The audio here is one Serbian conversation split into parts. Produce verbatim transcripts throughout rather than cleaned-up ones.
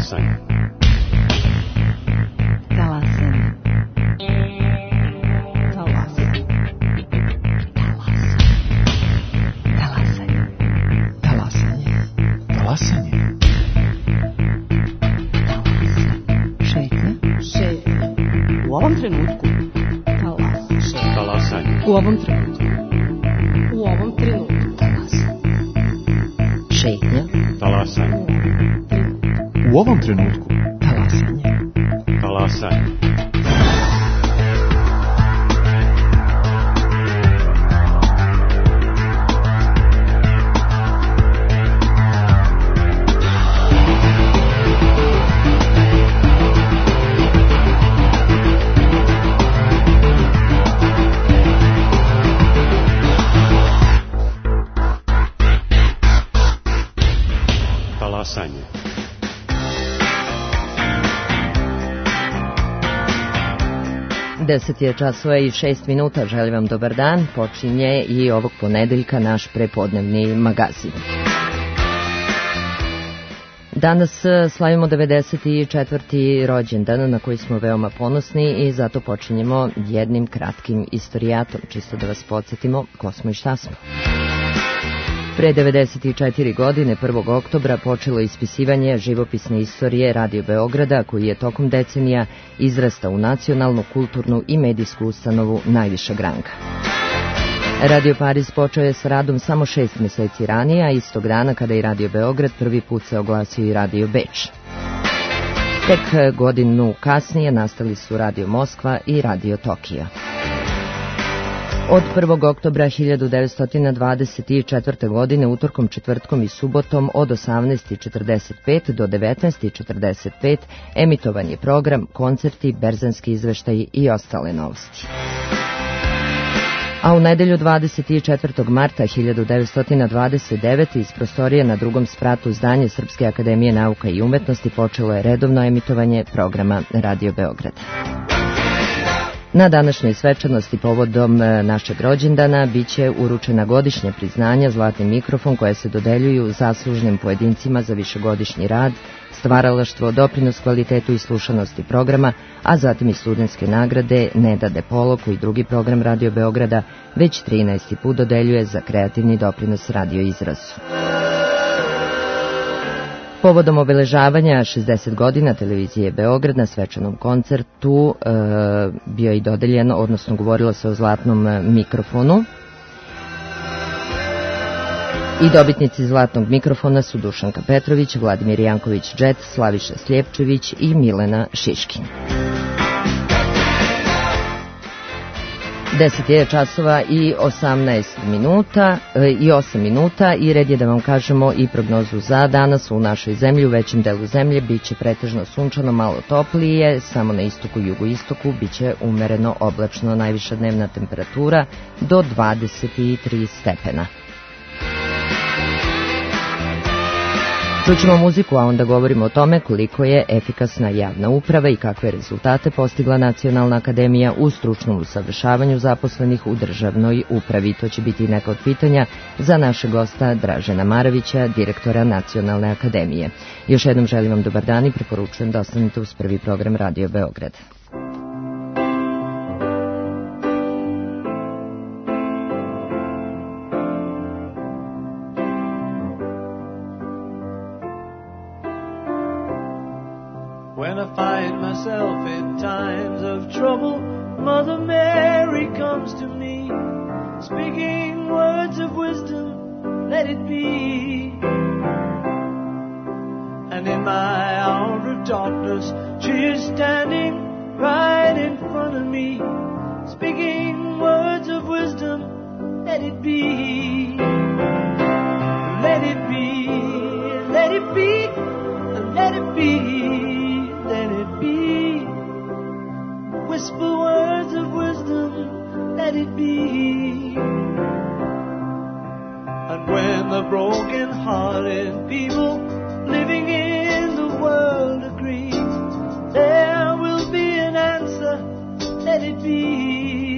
Talasanje. Talasanje. Talasanje. Talasanje. Talasanje. Talasanje. Šetnja. Šetnja. U ovom trenutku. Talasanje. Talasanje. U ovom trenutku. U ovom trenutku. Talasanje. Šetnja. Talasanje. U ovom trenutku. Talasanje. Talasanje. Talasanje. Deset je časova i šest minuta, želim vam dobar dan, počinje i ovog ponedeljka naš prepodnevni magazin. Danas slavimo devedeset četvrti rođendan na koji smo veoma ponosni i zato počinjemo jednim kratkim istorijatom, čisto da vas podsjetimo ko smo i šta smo. Pre devedeset četiri godine, prvog oktobra, počelo ispisivanje živopisne istorije Radio Beograda, koji je tokom decenija izrastao u nacionalnu, kulturnu i medijsku ustanovu najvišeg ranga. Radio Pariz počeo je sa radom samo šest meseci ranije, a istog dana kada je Radio Beograd prvi put se oglasio i Radio Beč. Tek godinu kasnije nastali su Radio Moskva i Radio Tokio. Od prvog oktobra hiljadu devetsto dvadeset četvrte. godine utorkom, četvrtkom i subotom od osamnaest četrdeset pet do devetnaest četrdeset pet emitovan je program, koncerti, berzanski izveštaji i ostale novosti. A u nedelju dvadeset četvrtog marta hiljadu devetsto dvadeset devete. iz prostorije na drugom spratu zdanje Srpske akademije nauka i umetnosti počelo je redovno emitovanje programa Radio Beograda. Na današnjoj svečanosti povodom našeg rođendana biće uručena godišnja priznanja Zlatni mikrofon koje se dodeljuju zaslužnim pojedincima za višegodišnji rad, stvaralaštvo, doprinos kvalitetu i slušanosti programa, a zatim i studentske nagrade Neda Depolo, koji drugi program Radio Beograda već trinaesti put dodeljuje za kreativni doprinos radio izrazu. Povodom obeležavanja šezdeset godina televizije Beograd na svečanom koncertu e, bio je i dodeljen, odnosno govorilo se o zlatnom mikrofonu. I dobitnici zlatnog mikrofona su Dušanka Petrović, Vladimir Janković-Džet, Slaviša Sljepčević i Milena Šiškin. deset je časova i osamnaest minuta i osam minuta i red je da vam kažemo i prognozu za danas u našoj zemlji. U većem delu zemlje biće pretežno sunčano, malo toplije, samo na istoku i jugoistoku biće umereno oblačno, najviša dnevna temperatura do dvadeset tri stepena. Čućemo muziku, a onda govorimo o tome koliko je efikasna javna uprava i kakve rezultate postigla Nacionalna akademija u stručnom usavršavanju zaposlenih u državnoj upravi. To će biti neka od pitanja za našeg gosta Dražena Maravića, direktora Nacionalne akademije. Još jednom želim vam dobar dan i preporučujem da ostanete uz prvi program Radio Beograd. When I find myself in times of trouble, Mother Mary comes to me, speaking words of wisdom, let it be. And in my hour of darkness, she is standing right in front of me, speaking words of wisdom, let it be. Let it be, let it be, let it be. Let it be. Whisper words of wisdom, let it be. And when the broken-hearted people living in the world agree, there will be an answer, let it be.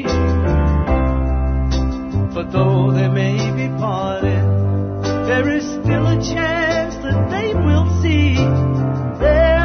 But though they may be parted, there is still a chance that they will see. There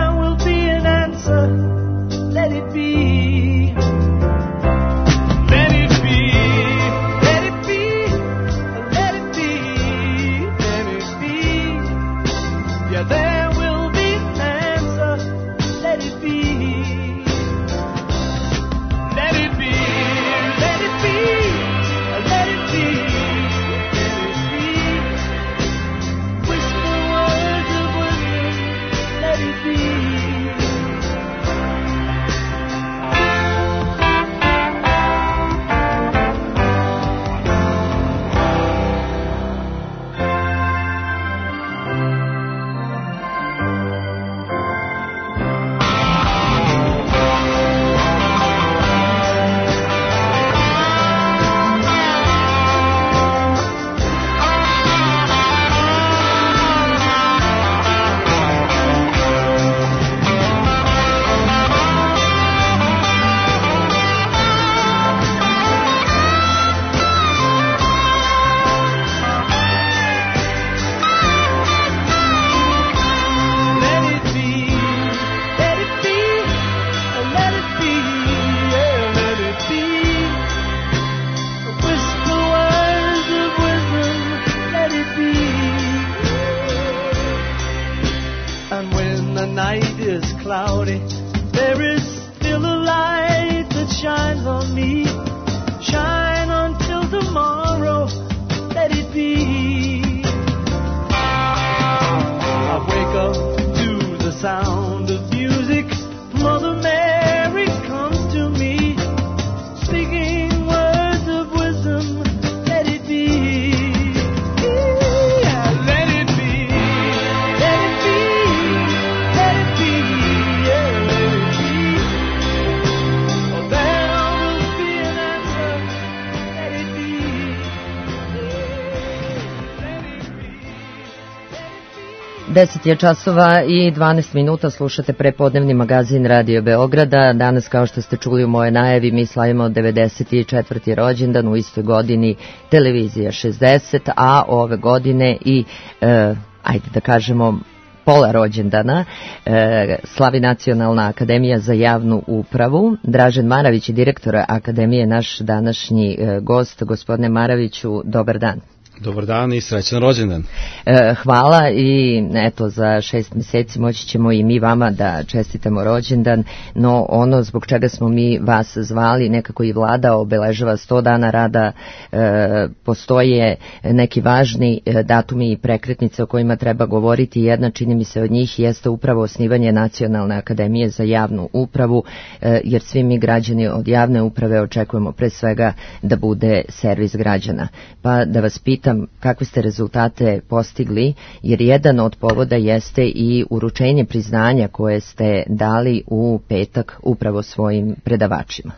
deset je časova i dvanaest minuta, slušate prepodnevni magazin Radio Beograda. Danas, kao što ste čuli u moje najavi, mi slavimo devedeset četvrti rođendan, u istoj godini televizija šezdeset, a ove godine i, e, ajde da kažemo, pola rođendana e, slavi Nacionalna akademija za javnu upravu. Dražen Maravić je direktor akademije, naš današnji e, gost. Gospodine Maraviću, dobar dan. Dobar dan i srećan rođendan. E, hvala i eto, za šest mjeseci moći ćemo i mi vama da čestitamo rođendan, no ono zbog čega smo mi vas zvali, nekako i vlada obeležava sto dana rada, e, postoje neki važni datumi i prekretnice o kojima treba govoriti. Jedna, čini mi se, od njih jeste upravo osnivanje Nacionalne akademije za javnu upravu, e, jer svi mi građani od javne uprave očekujemo pre svega da bude servis građana. Pa da vas pitam, kakve ste rezultate postigli, jer jedan od povoda jeste i uručenje priznanja koje ste dali u petak upravo svojim predavačima.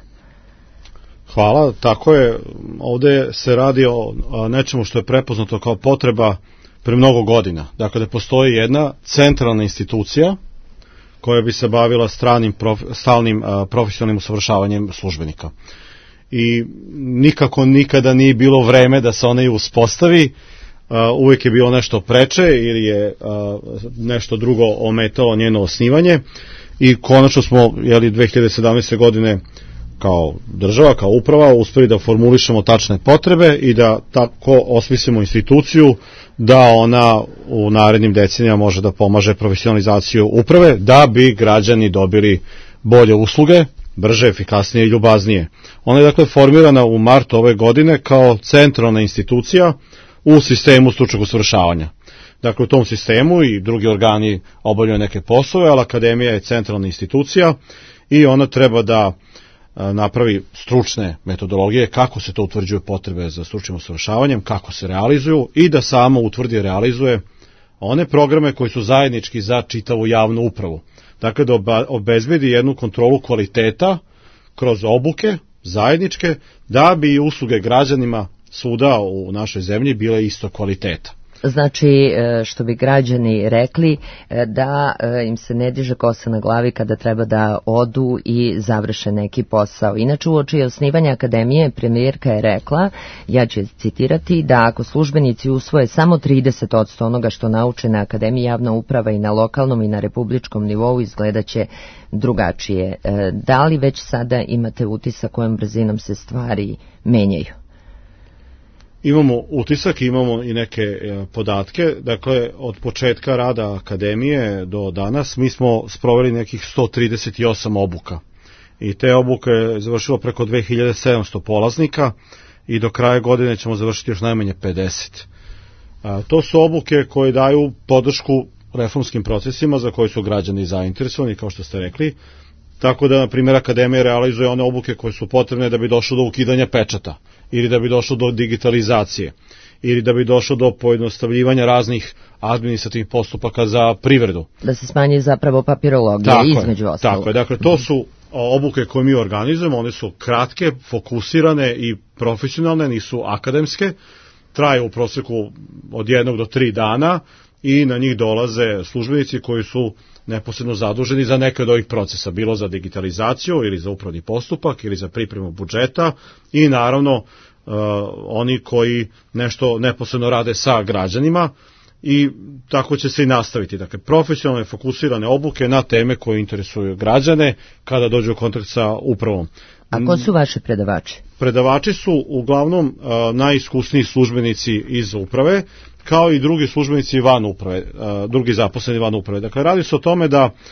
Hvala, tako je. Ovde se radi o nečemu što je prepoznato kao potreba pre mnogo godina. Dakle, da postoji jedna centralna institucija koja bi se bavila stranim, prof, stalnim a, profesionalnim usavršavanjem službenika. I nikako nikada nije bilo vreme da se ona i uspostavi, uh, uvijek je bilo nešto preče ili je uh, nešto drugo ometalo njeno osnivanje i konačno smo, jeli, dve hiljade sedamnaeste. godine kao država, kao uprava uspeli da formulišemo tačne potrebe i da tako osmislimo instituciju da ona u narednim decenijama može da pomaže profesionalizaciju uprave, da bi građani dobili bolje usluge, brže, efikasnije i ljubaznije. Ona je dakle formirana u martu ove godine kao centralna institucija u sistemu stručnog usavršavanja. Dakle, u tom sistemu i drugi organi obavljaju neke poslove, ali akademija je centralna institucija i ona treba da napravi stručne metodologije, kako se to utvrđuju potrebe za stručnim usavršavanjem, kako se realizuju i da samo utvrdi i realizuje one programe koji su zajednički za čitavu javnu upravu. Dakle, da obezbedi jednu kontrolu kvaliteta kroz obuke zajedničke, da bi usluge građanima svuda u našoj zemlji bile isto kvaliteta. Znači, što bi građani rekli, da im se ne diže kosa na glavi kada treba da odu i završe neki posao. Inače, uoči osnivanja akademije, premijerka je rekla, ja ću citirati, da ako službenici usvoje samo trideset posto onoga što nauče na akademiji, javna uprava i na lokalnom i na republičkom nivou izgledaće drugačije. Da li već sada imate utisak kojom brzinom se stvari menjaju? Imamo utisak, imamo i neke podatke. Dakle, od početka rada akademije do danas mi smo sproveli nekih sto trideset osam obuka. I te obuke je završilo preko dve hiljade sedamsto polaznika i do kraja godine ćemo završiti još najmanje pedeset. A, to su obuke koje daju podršku reformskim procesima za koje su građani zainteresovani, kao što ste rekli. Tako da, na primjer, akademija realizuje one obuke koje su potrebne da bi došlo do ukidanja pečata, ili da bi došlo do digitalizacije, ili da bi došlo do pojednostavljivanja raznih administrativnih postupaka za privredu. Da se smanji zapravo papirologija, tako između je, ostalog. Tako je, dakle, to su obuke koje mi organizujemo, one su kratke, fokusirane i profesionalne, nisu akademske, traju u prosjeku od jednog do tri dana i na njih dolaze službenici koji su neposredno zaduženi za neke od ovih procesa, bilo za digitalizaciju ili za upravni postupak ili za pripremu budžeta i naravno uh, oni koji nešto neposredno rade sa građanima i tako će se i nastaviti. Dakle, profesionalne fokusirane obuke na teme koje interesuju građane kada dođu u kontakt sa upravom. A ko su vaši predavači? Predavači su uglavnom uh, najiskusniji službenici iz uprave, kao i drugi službenici van uprave, uh, drugi zaposleni van uprave. Dakle, radi se o tome da uh,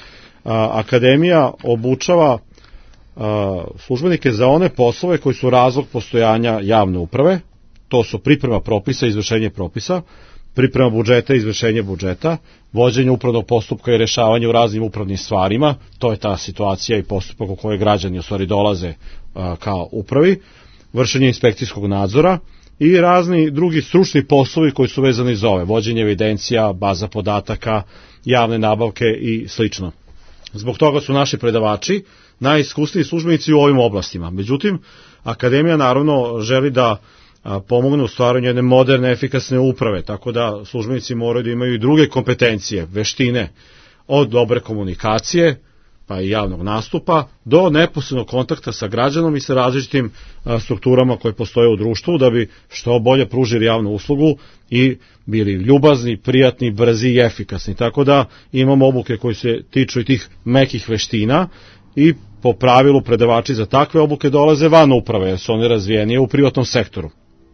akademija obučava uh, službenike za one poslove koji su razlog postojanja javne uprave. To su priprema propisa, izvršenje propisa, priprema budžeta i izvršenje budžeta, vođenje upravnog postupka i rešavanje u raznim upravnim stvarima, to je ta situacija i postupak u kojoj građani u stvari dolaze a, kao upravi, vršenje inspekcijskog nadzora i razni drugi stručni poslovi koji su vezani za ove, vođenje evidencija, baza podataka, javne nabavke i slično. Zbog toga su naši predavači najiskusniji službenici u ovim oblastima. Međutim, akademija naravno želi da a, pomogne u stvaranju jedne moderne, efikasne uprave, tako da službenici moraju da imaju i druge kompetencije, veštine, od dobre komunikacije, pa i javnog nastupa, do neposrednog kontakta sa građanom i sa različitim a, strukturama koje postoje u društvu, da bi što bolje pružili javnu uslugu i bili ljubazni, prijatni, brzi i efikasni. Tako da imamo obuke koje se tiču i tih mekih veština i po pravilu predavači za takve obuke dolaze van uprave, jer su one razvijenije u privatnom sektoru.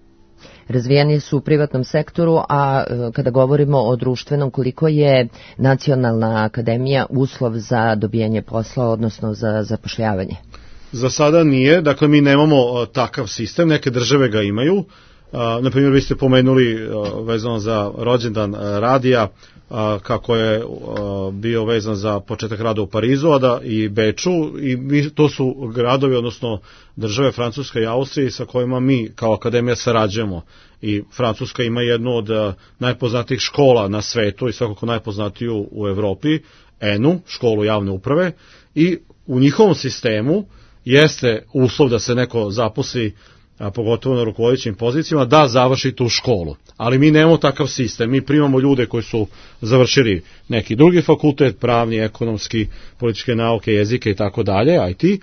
Razvijeni su u privatnom sektoru, a kada govorimo o društvenom, koliko je Nacionalna akademija uslov za dobijanje posla, odnosno za zapošljavanje? Za sada nije, dakle mi nemamo takav sistem, neke države ga imaju. Na primjer, vi ste pomenuli vezano za rođendan radija, kako je bio vezan za početak rada u Parizu, a da i Beču, i mi, to su gradovi, odnosno države Francuska i Austrija sa kojima mi kao akademija sarađujemo. I Francuska ima jednu od najpoznatijih škola na svetu i svakako najpoznatiju u Evropi, E N U, školu javne uprave, i u njihovom sistemu jeste uslov da se neko zaposli, a pogotovo na rukovodećim pozicijama, da završi tu školu. Ali mi nemamo takav sistem. Mi primamo ljude koji su završili neki drugi fakultet, pravni, ekonomski, političke nauke, jezike i tako dalje, I T,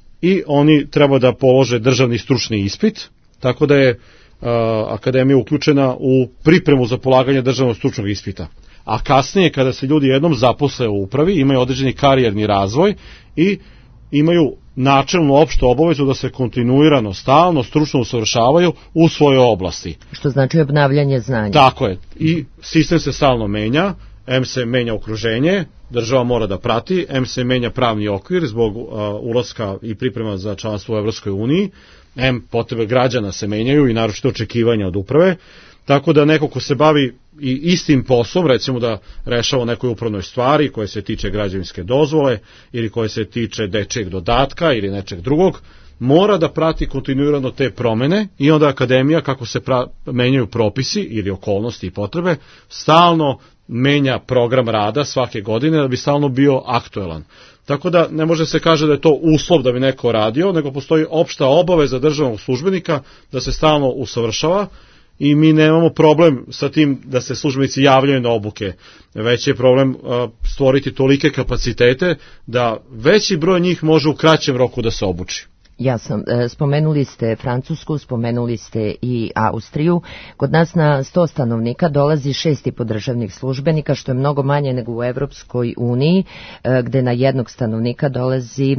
i oni treba da polože državni stručni ispit, tako da je a, akademija uključena u pripremu za polaganje državnog stručnog ispita. A kasnije, kada se ljudi jednom zaposle u upravi, imaju određeni karijerni razvoj i imaju načelnu opštu obavezu da se kontinuirano, stalno, stručno usavršavaju u svojoj oblasti. Što znači obnavljanje znanja. Tako je. I sistem se stalno menja, em se menja okruženje, država mora da prati, em se menja pravni okvir zbog uh, ulaska i priprema za članstvo u Evropskoj uniji, em potrebe građana se menjaju i naročito očekivanja od uprave, tako da neko ko se bavi i istim poslom, recimo da rešava o nekoj upravnoj stvari koje se tiče građevinske dozvole ili koje se tiče dečijeg dodatka ili nečeg drugog, mora da prati kontinuirano te promene i onda akademija, kako se pra, menjaju propisi ili okolnosti i potrebe, stalno menja program rada svake godine da bi stalno bio aktuelan. Tako da ne može se kaže da je to uslov da bi neko radio, nego postoji opšta obaveza državnog službenika da se stalno usavršava. I mi nemamo problem sa tim da se službenici javljaju na obuke, već je problem uh, stvoriti tolike kapacitete da veći broj njih može u kraćem roku da se obuči. Jasno, spomenuli ste Francusku, spomenuli ste i Austriju. Kod nas na sto stanovnika dolazi šest i po državnih službenika, što je mnogo manje nego u Evropskoj uniji, gde na jednog stanovnika dolazi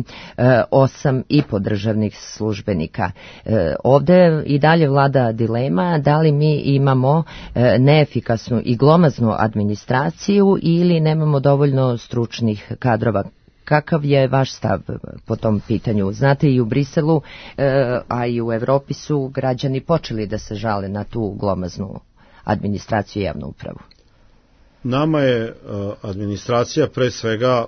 osam i po državnih službenika. Ovde i dalje vlada dilema da li mi imamo neefikasnu i glomaznu administraciju ili nemamo dovoljno stručnih kadrova. Kakav je vaš stav po tom pitanju? Znate, i u Briselu, a i u Evropi su građani počeli da se žale na tu glomaznu administraciju i javnu upravu. Nama je administracija pre svega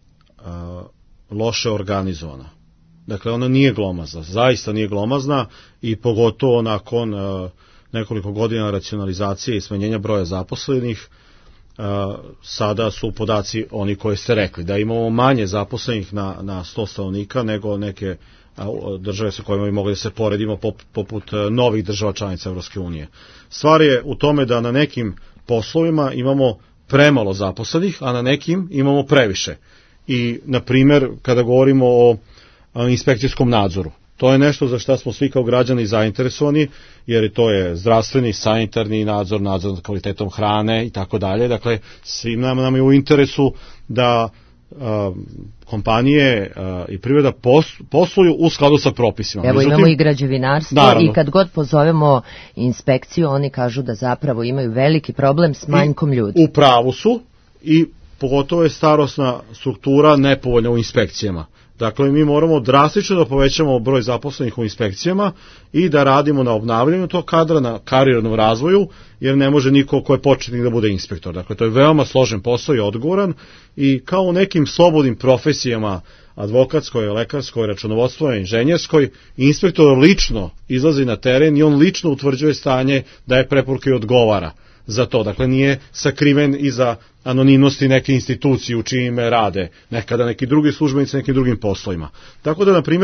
loše organizovana. Dakle, ona nije glomazna, zaista nije glomazna i pogotovo nakon nekoliko godina racionalizacije i smanjenja broja zaposlenih, Uh, sada su podaci oni koji ste rekli, da imamo manje zaposlenih na, na sto stanovnika nego neke uh, države sa kojima bi mogli da se poredimo pop, poput uh, novih država članica Evropske unije. Stvar je u tome da na nekim poslovima imamo premalo zaposlenih, a na nekim imamo previše. I, na primer, kada govorimo o uh, inspekcijskom nadzoru, to je nešto za što smo svi kao građani zainteresovani, jer to je zdravstveni, sanitarni nadzor, nadzor nad kvalitetom hrane i tako dalje. Dakle, svim nam, nam je u interesu da a, kompanije a, i privreda pos, posluju u skladu sa propisima. Evo, Međutim, imamo i građevinarstvo, naravno, i kad god pozovemo inspekciju, oni kažu da zapravo imaju veliki problem s manjkom ljudi. U pravu su i pogotovo je starosna struktura nepovoljna u inspekcijama. Dakle, mi moramo drastično da povećamo broj zaposlenih u inspekcijama i da radimo na obnavljanju tog kadra, na karijernom razvoju, jer ne može niko ko je početnik da bude inspektor. Dakle, to je veoma složen posao i odgovoran i kao u nekim slobodnim profesijama, advokatskoj, lekarskoj, računovodstvenoj, inženjerskoj, inspektor lično izlazi na teren i on lično utvrđuje stanje, daje preporuke i odgovara za to. Dakle, nije sakriven iza anonimnosti neke institucije u čijim rade nekada neki drugi službenici nekim drugim poslovima. Tako da, na primjer,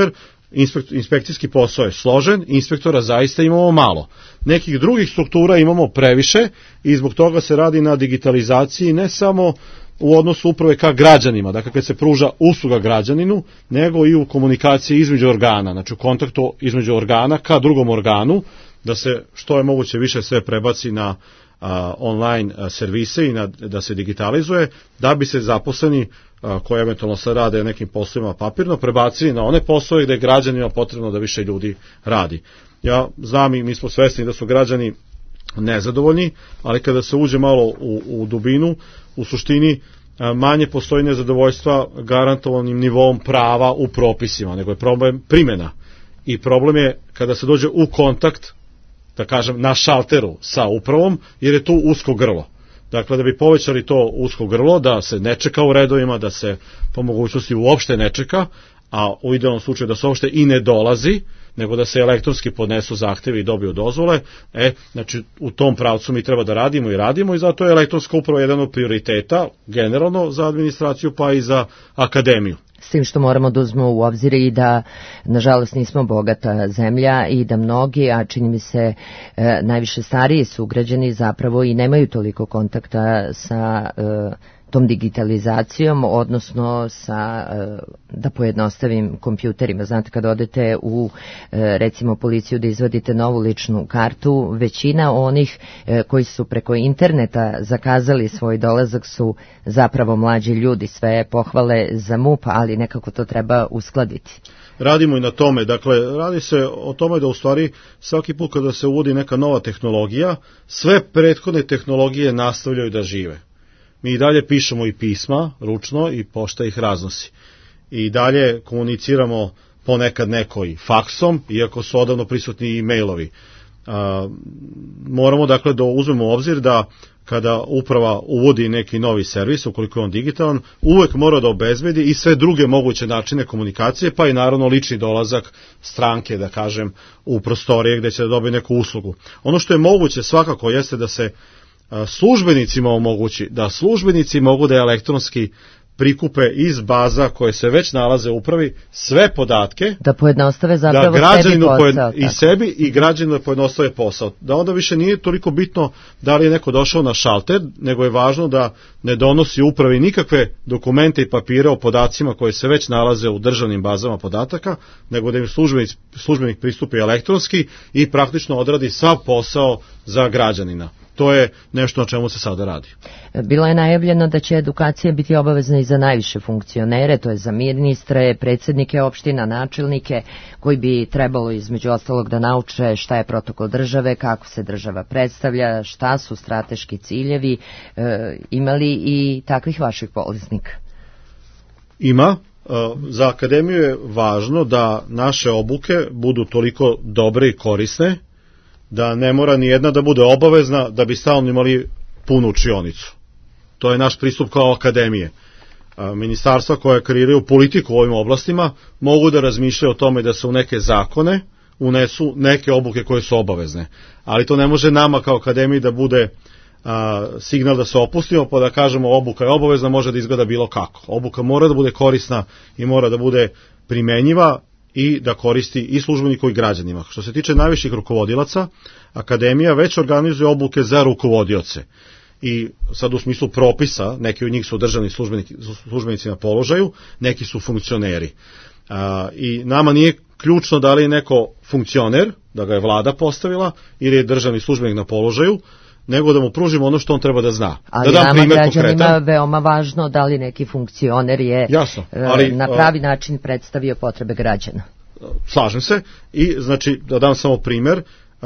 inspekcijski posao je složen, inspektora zaista imamo malo. Nekih drugih struktura imamo previše i zbog toga se radi na digitalizaciji ne samo u odnosu uprave ka građanima, dakle kad se pruža usluga građaninu, nego i u komunikaciji između organa, znači u kontaktu između organa ka drugom organu, da se što je moguće više sve prebaci na a, online a, servise i na, da se digitalizuje, da bi se zaposleni a, koji eventualno se rade nekim poslovima papirno prebacili na one poslove gde je građanima potrebno da više ljudi radi. Ja znam i mi smo svesni da su građani nezadovoljni, ali kada se uđe malo u, u dubinu, u suštini manje postoji nezadovoljstva garantovanim nivom prava u propisima, nego je problem primjena. I problem je kada se dođe u kontakt, da kažem, na šalteru sa upravom, jer je tu usko grlo. Dakle, da bi povećali to usko grlo, da se ne čeka u redovima, da se po mogućnosti uopšte ne čeka, a u idealnom slučaju da se uopšte i ne dolazi, nego da se elektronski podnesu zahtevi i dobiju dozvole, e, znači u tom pravcu mi treba da radimo i radimo i zato je elektronska uprava jedan od prioriteta generalno za administraciju pa i za akademiju. S tim što moramo da uzmemo u obzir i da, nažalost, nismo bogata zemlja i da mnogi, a čini mi se e, najviše stariji sugrađani zapravo i nemaju toliko kontakta sa e, tom digitalizacijom, odnosno sa, da pojednostavim, kompjuterima. Znate, kad odete u, recimo, policiju da izvadite novu ličnu kartu, većina onih koji su preko interneta zakazali svoj dolazak su zapravo mlađi ljudi. Sve pohvale za M U P, ali nekako to treba uskladiti. Radimo i na tome, dakle, radi se o tome da u stvari svaki put kada se uvodi neka nova tehnologija, sve prethodne tehnologije nastavljaju da žive. Mi i dalje pišemo i pisma ručno i pošta ih raznosi. I dalje komuniciramo ponekad neko i faksom, iako su odavno prisutni i mailovi. A, moramo dakle da uzmemo u obzir da kada uprava uvodi neki novi servis, ukoliko je on digitalan, uvek mora da obezbedi i sve druge moguće načine komunikacije, pa i naravno lični dolazak stranke, da kažem, u prostorije gde će da dobije neku uslugu. Ono što je moguće svakako jeste da se službenicima omogući, da službenici mogu da elektronski prikupe iz baza koje se već nalaze u upravi sve podatke, da pojednostave zapravo da građaninu sebi posao, i sebi i građaninu pojednostave posao. Da onda više nije toliko bitno da li je neko došao na šalter, nego je važno da ne donosi upravi nikakve dokumente i papire o podacima koje se već nalaze u državnim bazama podataka, nego da im službenik, službenik pristupi elektronski i praktično odradi sav posao za građanina. To je nešto na čemu se sada radi. Bilo je najavljeno da će edukacija biti obavezna i za najviše funkcionere, to je za ministre, predsjednike opština, načelnike, koji bi trebalo između ostalog da nauče šta je protokol države, kako se država predstavlja, šta su strateški ciljevi, e, imali i takvih vaših polaznika? Ima. Za akademiju je važno da naše obuke budu toliko dobre i korisne, da ne mora ni jedna da bude obavezna da bi stalno imali punu učionicu. To je naš pristup kao akademije. Ministarstva koje kreiraju politiku u ovim oblastima mogu da razmišljaju o tome da se u neke zakone unesu neke obuke koje su obavezne. Ali to ne može nama kao akademiji da bude a, signal da se opustimo pa da kažemo obuka je obavezna, može da izgleda bilo kako. Obuka mora da bude korisna i mora da bude primenjiva i da koristi i službeniku i građanima. Što se tiče najviših rukovodilaca, akademija već organizuje obuke za rukovodioce. I sad u smislu propisa, neki od njih su državni službenici, službenici na položaju, neki su funkcioneri. A, I nama nije ključno da li je neko funkcioner, da ga je vlada postavila, ili je državni službenik na položaju, nego da mu pružimo ono što on treba da zna. Ali da nama građanima veoma važno da li neki funkcioner je Jasno, ali, na pravi način predstavio potrebe građana. Slažem se i znači da dam samo primer,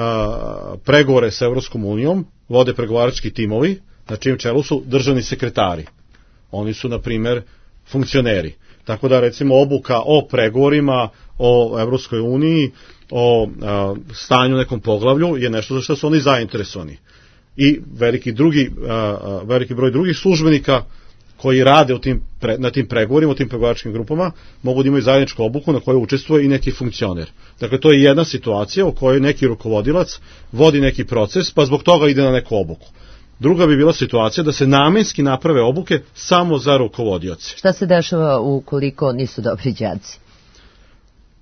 a, pregovore sa Evropskom unijom vode pregovarački timovi na čijem čelu su državni sekretari. Oni su na primer funkcioneri. Tako da recimo obuka o pregovorima o Evropskoj uniji, o a, stanju nekom poglavlju je nešto za što su oni zainteresovani. I veliki, drugi, a, veliki broj drugih službenika koji rade u tim, pre, na tim pregovorima, u tim pregovaračkim grupama, mogu da imaju zajedničku obuku na kojoj učestvuje i neki funkcioner. Dakle, to je jedna situacija u kojoj neki rukovodilac vodi neki proces, pa zbog toga ide na neku obuku. Druga bi bila situacija da se namenski naprave obuke samo za rukovodioce. Šta se dešava ukoliko nisu dobri đaci?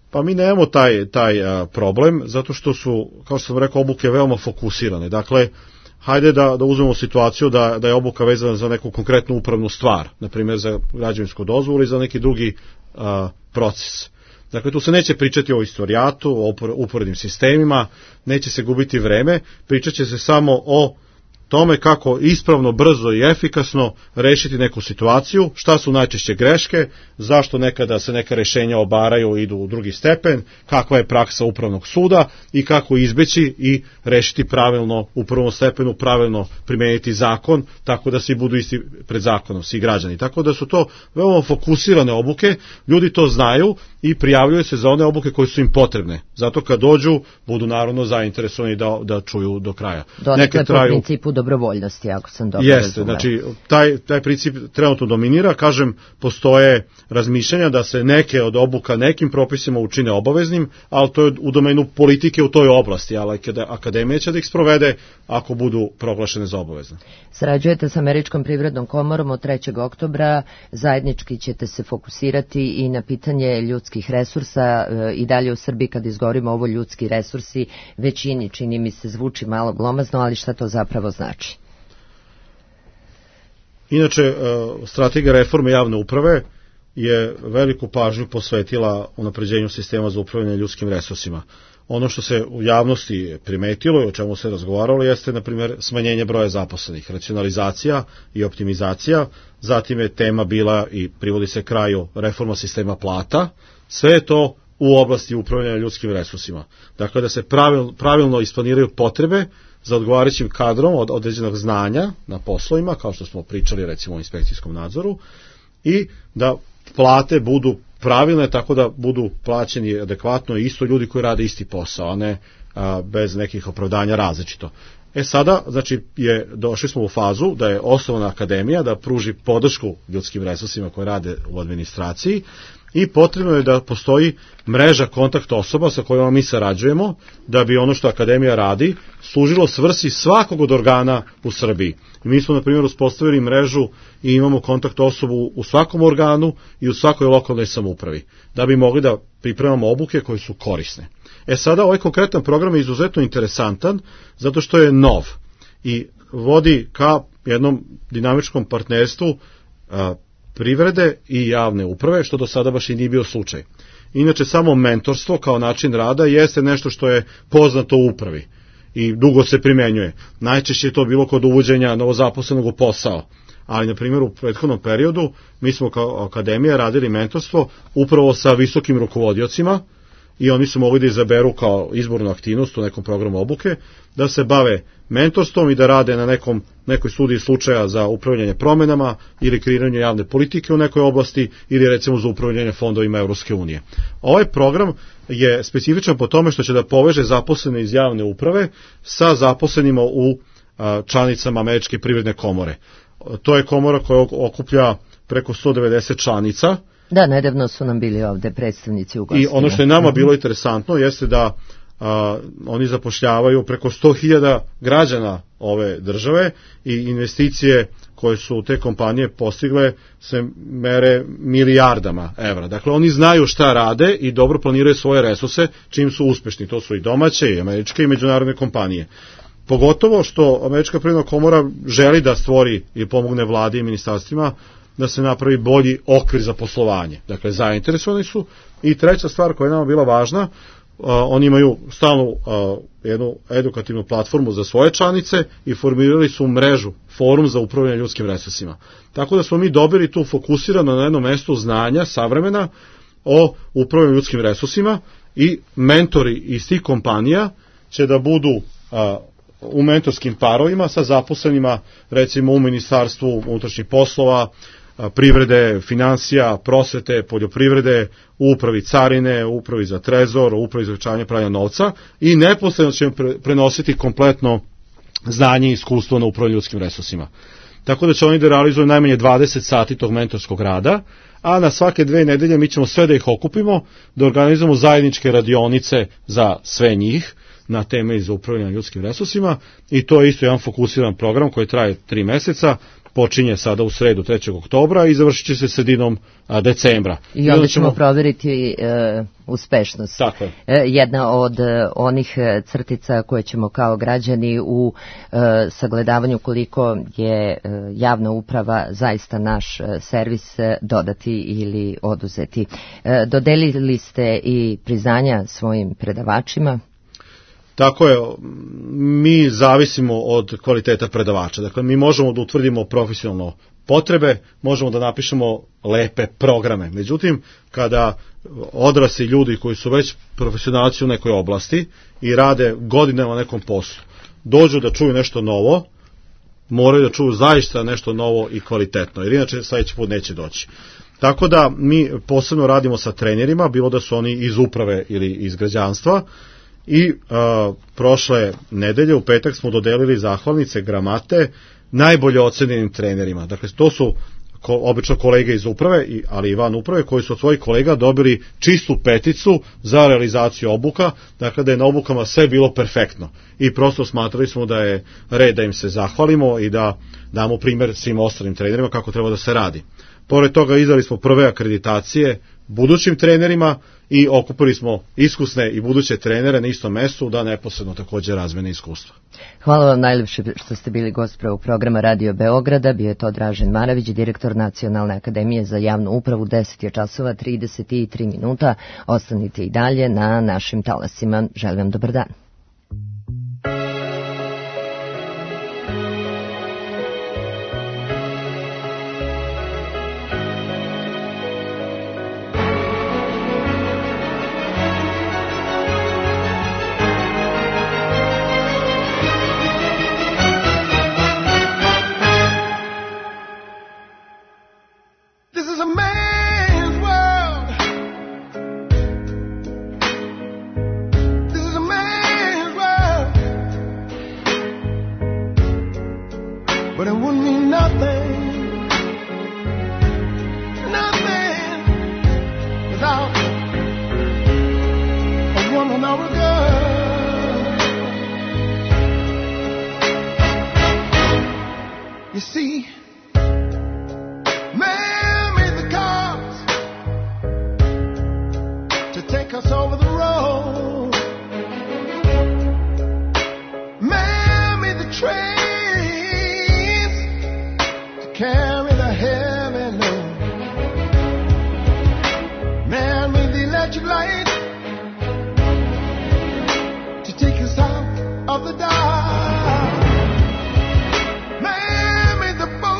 Pa mi nemamo taj, taj a, problem, zato što su, kao što sam rekao, obuke veoma fokusirane. Dakle, hajde da, da uzmemo situaciju da, da je obuka vezana za neku konkretnu upravnu stvar, na primjer za građevinsku dozvolu ili za neki drugi a, proces. Dakle, tu se neće pričati o istorijatu, o uporednim sistemima, neće se gubiti vreme, pričat će se samo o tome kako ispravno, brzo i efikasno rešiti neku situaciju, šta su najčešće greške, zašto nekada se neka rešenja obaraju i idu u drugi stepen, kakva je praksa upravnog suda i kako izbeći i rešiti pravilno u prvom stepenu, pravilno primeniti zakon, tako da svi budu isti pred zakonom, svi građani. Tako da su to veoma fokusirane obuke, ljudi to znaju i prijavljuju se za one obuke koje su im potrebne. Zato kad dođu, budu naravno zainteresovani da, da čuju do kraja. Donekle po principu dobrovoljnosti, ako sam dobro Jeste, razumela. znači taj, taj princip trenutno dominira, kažem, postoje razmišljanja da se neke od obuka nekim propisima učine obaveznim, ali to je u domenu politike u toj oblasti, ali akademija će da ih sprovede ako budu proglašene za obavezne. Sarađujete sa Američkom privrednom komorom od trećeg oktobra, zajednički ćete se fokusirati i na pitanje ljudskih resursa i dalje u Srbiji kad izgovorimo ovo ljudski resursi, većini čini mi se zvuči malo glomazno, ali šta to zapravo znači? Inače, strategija reforme javne uprave je veliku pažnju posvetila unapređenju sistema za upravljanje ljudskim resursima. Ono što se u javnosti primetilo i o čemu se razgovaralo jeste, na primjer, smanjenje broja zaposlenih, racionalizacija i optimizacija, zatim je tema bila i privodi se kraju reforma sistema plata, sve je to u oblasti upravljanja ljudskim resursima. Dakle, da se pravil, pravilno isplaniraju potrebe za odgovarajućim kadrom od određenog znanja na poslovima, kao što smo pričali recimo o inspekcijskom nadzoru, i da plate budu pravilne, tako da budu plaćeni adekvatno isto ljudi koji rade isti posao, a ne a, bez nekih opravdanja različito. E sada, znači, je, došli smo u fazu da je osnovna akademija da pruži podršku ljudskim resursima koji rade u administraciji i potrebno je da postoji mreža kontakt osoba sa kojima mi sarađujemo, da bi ono što akademija radi služilo svrsi svakog od organa u Srbiji. I mi smo, na primjer, uspostavili mrežu i imamo kontakt osobu u svakom organu i u svakoj lokalnoj samoupravi, da bi mogli da pripremamo obuke koje su korisne. E sada, ovaj konkretan program je izuzetno interesantan, zato što je nov i vodi ka jednom dinamičkom partnerstvu a, privrede i javne uprave, što do sada baš i nije bio slučaj. Inače, samo mentorstvo kao način rada jeste nešto što je poznato u upravi i dugo se primenjuje. Najčešće je to bilo kod uvođenja novozaposlenog u posao, ali, na primjer, u prethodnom periodu mi smo kao akademija radili mentorstvo upravo sa visokim rukovodiocima i oni su mogli da izaberu kao izbornu aktivnost u nekom programu obuke, da se bave mentorstvom i da rade na nekom, nekoj studiji slučaja za upravljanje promenama ili kreiranje javne politike u nekoj oblasti ili recimo za upravljanje fondovima Evropske unije. Ovaj program je specifičan po tome što će da poveže zaposlene iz javne uprave sa zaposlenima u a, članicama Američke privredne komore. To je komora koja okuplja preko sto devedeset članica. Da, nedavno su nam bili ovde predstavnici u gostima. I ono što je nama bilo interesantno jeste da a, oni zapošljavaju preko sto hiljada građana ove države i investicije koje su te kompanije postigle se mere milijardama evra. Dakle, oni znaju šta rade i dobro planiraju svoje resurse čim su uspešni. To su i domaće, i američke, i međunarodne kompanije. Pogotovo što Američka privredna komora želi da stvori i pomogne vladi i ministarstvima da se napravi bolji okvir za poslovanje. Dakle, zainteresovani su. I treća stvar koja je nama bila važna, uh, oni imaju stalnu uh, jednu edukativnu platformu za svoje članice i formirali su mrežu, forum za upravljanje ljudskim resursima. Tako da smo mi dobili tu fokusirano na jednom mestu znanja, savremena, o upravljanju ljudskim resursima i mentori iz tih kompanija će da budu uh, u mentorskim parovima sa zaposlenima, recimo u Ministarstvu unutrašnjih poslova, privrede, finansija, prosvete, poljoprivrede, u upravi carine, u upravi za trezor, u upravi za sprečavanje pranja novca i neposredno ćemo prenositi kompletno znanje i iskustvo na upravljanju ljudskim resursima. Tako da će oni da realizuju najmanje dvadeset sati tog mentorskog rada, a na svake dve nedelje mi ćemo sve da ih okupimo, da organizujemo zajedničke radionice za sve njih, na teme za upravljanje ljudskim resursima i to je isto jedan fokusiran program koji traje tri meseca počinje sada u sredu trećeg oktobra i završit će se sredinom a, decembra. I onda ćemo provjeriti e, uspešnost. Tako je. E, jedna od e, onih crtica koje ćemo kao građani u e, sagledavanju koliko je e, javna uprava zaista naš e, servis e, dodati ili oduzeti. E, dodelili ste i priznanja svojim predavačima. Tako je, mi zavisimo od kvaliteta predavača. Dakle, mi možemo da utvrdimo profesionalno potrebe, možemo da napišemo lepe programe. Međutim, kada odrasli ljudi koji su već profesionalci u nekoj oblasti i rade godinama na nekom poslu, dođu da čuju nešto novo, moraju da čuju zaista nešto novo i kvalitetno, jer inače sledeći put neće doći. Tako da mi posebno radimo sa trenerima, bilo da su oni iz uprave ili iz građanstva, i a, prošle nedelje u petak smo dodelili zahvalnice, gramate najbolje ocenjenim trenerima. Dakle, to su ko, obično kolege iz uprave, ali i van uprave, koji su od svojih kolega dobili čistu peticu za realizaciju obuka, dakle da je na obukama sve bilo perfektno. I prosto smatrali smo da je red da im se zahvalimo i da damo primer svim ostalim trenerima kako treba da se radi. Pored toga izdali smo prve akreditacije budućim trenerima i okupili smo iskusne i buduće trenere na istom mestu da neposredno takođe razmene iskustva. Hvala vam najljepše što ste bili gost prvog programa Radio Beograda. Bio je to Dražen Maravić, direktor Nacionalne akademije za javnu upravu. Deset je časova, trideset tri minuta. Ostanite i dalje na našim talasima. Želim vam dobar dan. Of the dark, man made the boat.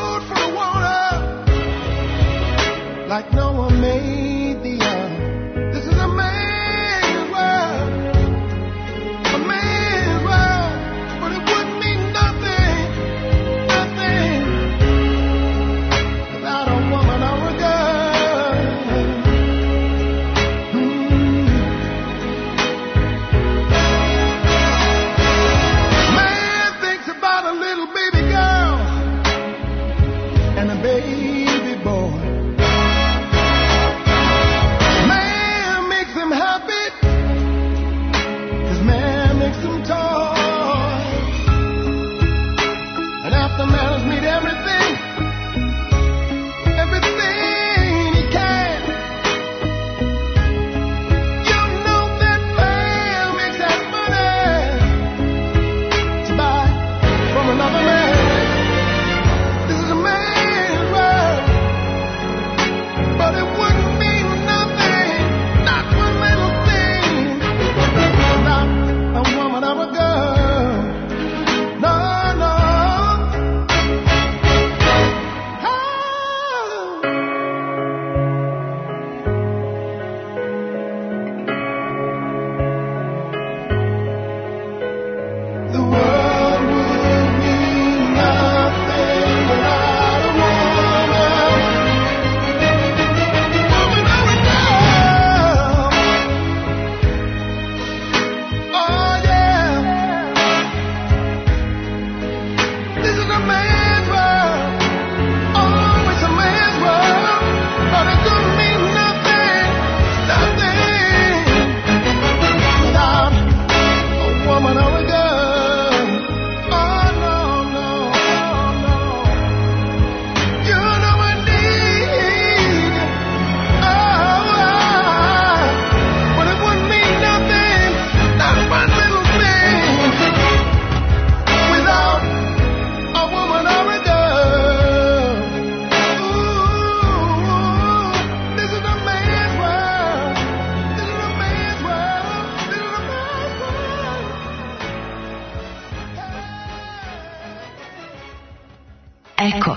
Eko.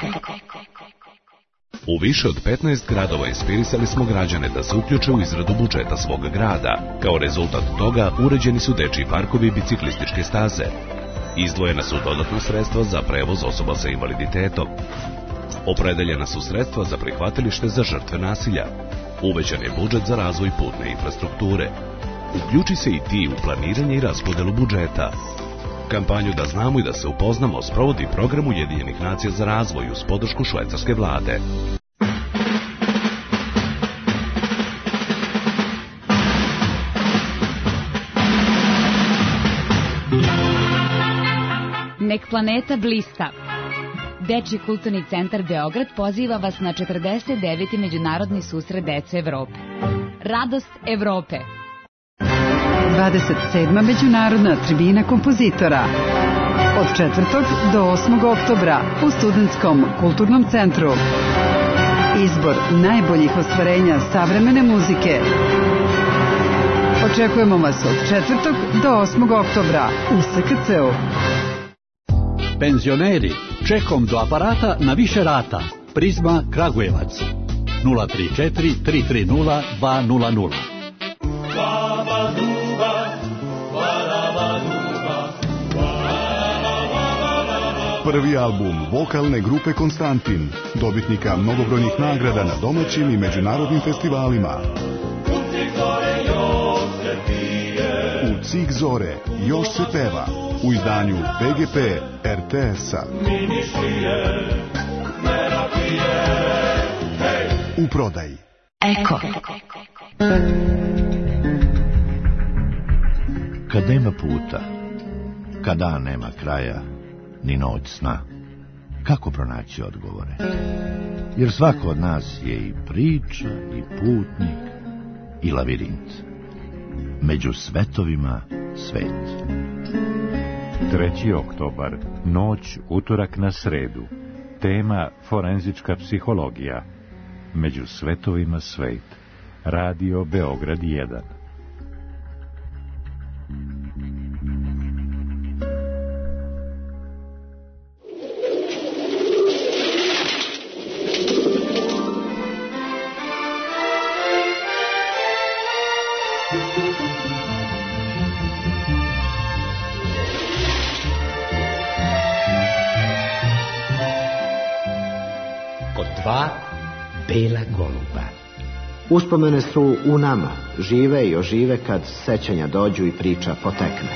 U više od petnaest gradova inspirisali smo građane da se uključe u izradu budžeta svog grada. Kao rezultat toga uređeni su dečiji parkovi i biciklističke staze. Izdvojena su dodatna sredstva za prevoz osoba sa invaliditetom. Opredeljena su sredstva za prihvatilište za žrtve nasilja. Uvećan je budžet za razvoj putne infrastrukture. Uključi se i ti u planiranje i raspodelu budžeta. Kampanju Da znamo i da se upoznamo sprovodi program Ujedinjenih nacija za razvoj uz podršku švajcarske vlade. Nek planeta blista. Dečiji kulturni centar Beograd poziva vas na četrdeset deveti Međunarodni susret dece Evrope. Radost Evrope. dvadeset sedma Međunarodna tribina kompozitora. Od četvrtog do osmog oktobra u Studentskom kulturnom centru. Izbor najboljih ostvarenja savremene muzike. Očekujemo vas od četvrtog do osmog oktobra u S K C-u. Penzioneri, čekom do aparata na više rata. Prizma Kragujevac. nula tri četiri tri tri nula dva nula nula. Prvi album vokalne grupe Konstantin, dobitnika mnogobrojnih nagrada na domaćim i međunarodnim festivalima. U Cik zore još se peva, u izdanju B G P R T S-a. U prodaji. Eko. Kad nema puta, kad dan nema kraja, ni noć sna, kako pronaći odgovore? Jer svako od nas je i priča, i putnik, i lavirint. Među svetovima svet. treći oktobar, noć, utorak na sredu. Tema forenzička psihologija. Među svetovima svet. Radio Beograd jedan. Dva bela goluba. Uspomene su u nama, žive i ožive kad sećanja dođu i priča potekne.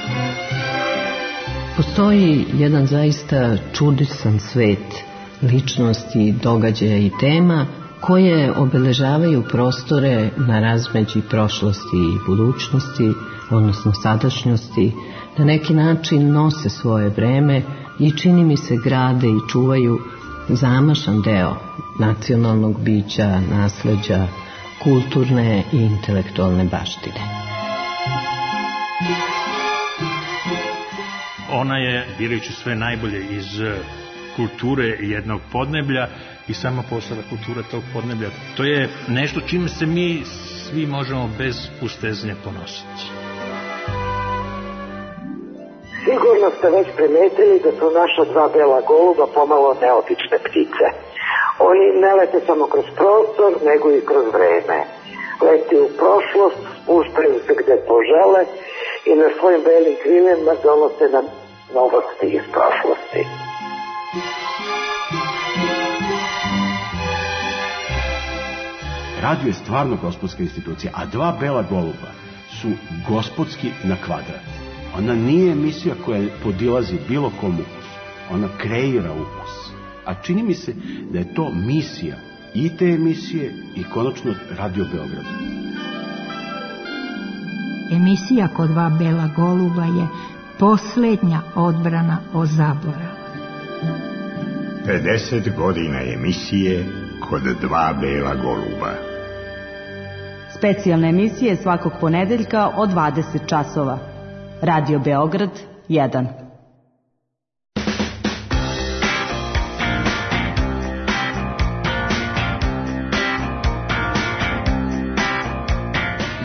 Postoji jedan zaista čudisan svet ličnosti, događaja i tema koje obeležavaju prostore na razmeđi prošlosti i budućnosti, odnosno sadašnjosti, na neki način nose svoje vreme i čini mi se grade i čuvaju zamašan deo nacionalnog bića, nasleđa, kulturne i intelektualne baštine. Ona je, birajući sve najbolje iz kulture jednog podneblja i sama postala kultura tog podneblja. To je nešto čime se mi svi možemo bez ustezanja ponositi. Sigurno ste već primetili da su naša dva bela goluba pomalo neobične ptice. Oni ne lete samo kroz prostor, nego i kroz vreme. Leti u prošlost, spuštaju se gde požele i na svojim belim krilima donose nam novosti iz prošlosti. Radio je stvarno gospodska institucija, a dva bela goluba su gospodski na kvadrat. Ona nije emisija koja podilazi bilo kom ukusu. Ona kreira ukus. A čini mi se da je to misija i te emisije i konačno Radio Beograda. Emisija Kod dva bela goluba je poslednja odbrana od zaborava. pedeset godina emisije Kod dva bela goluba. Specijalne emisije svakog ponedeljka od dvadeset časova. Radio Beograd jedan.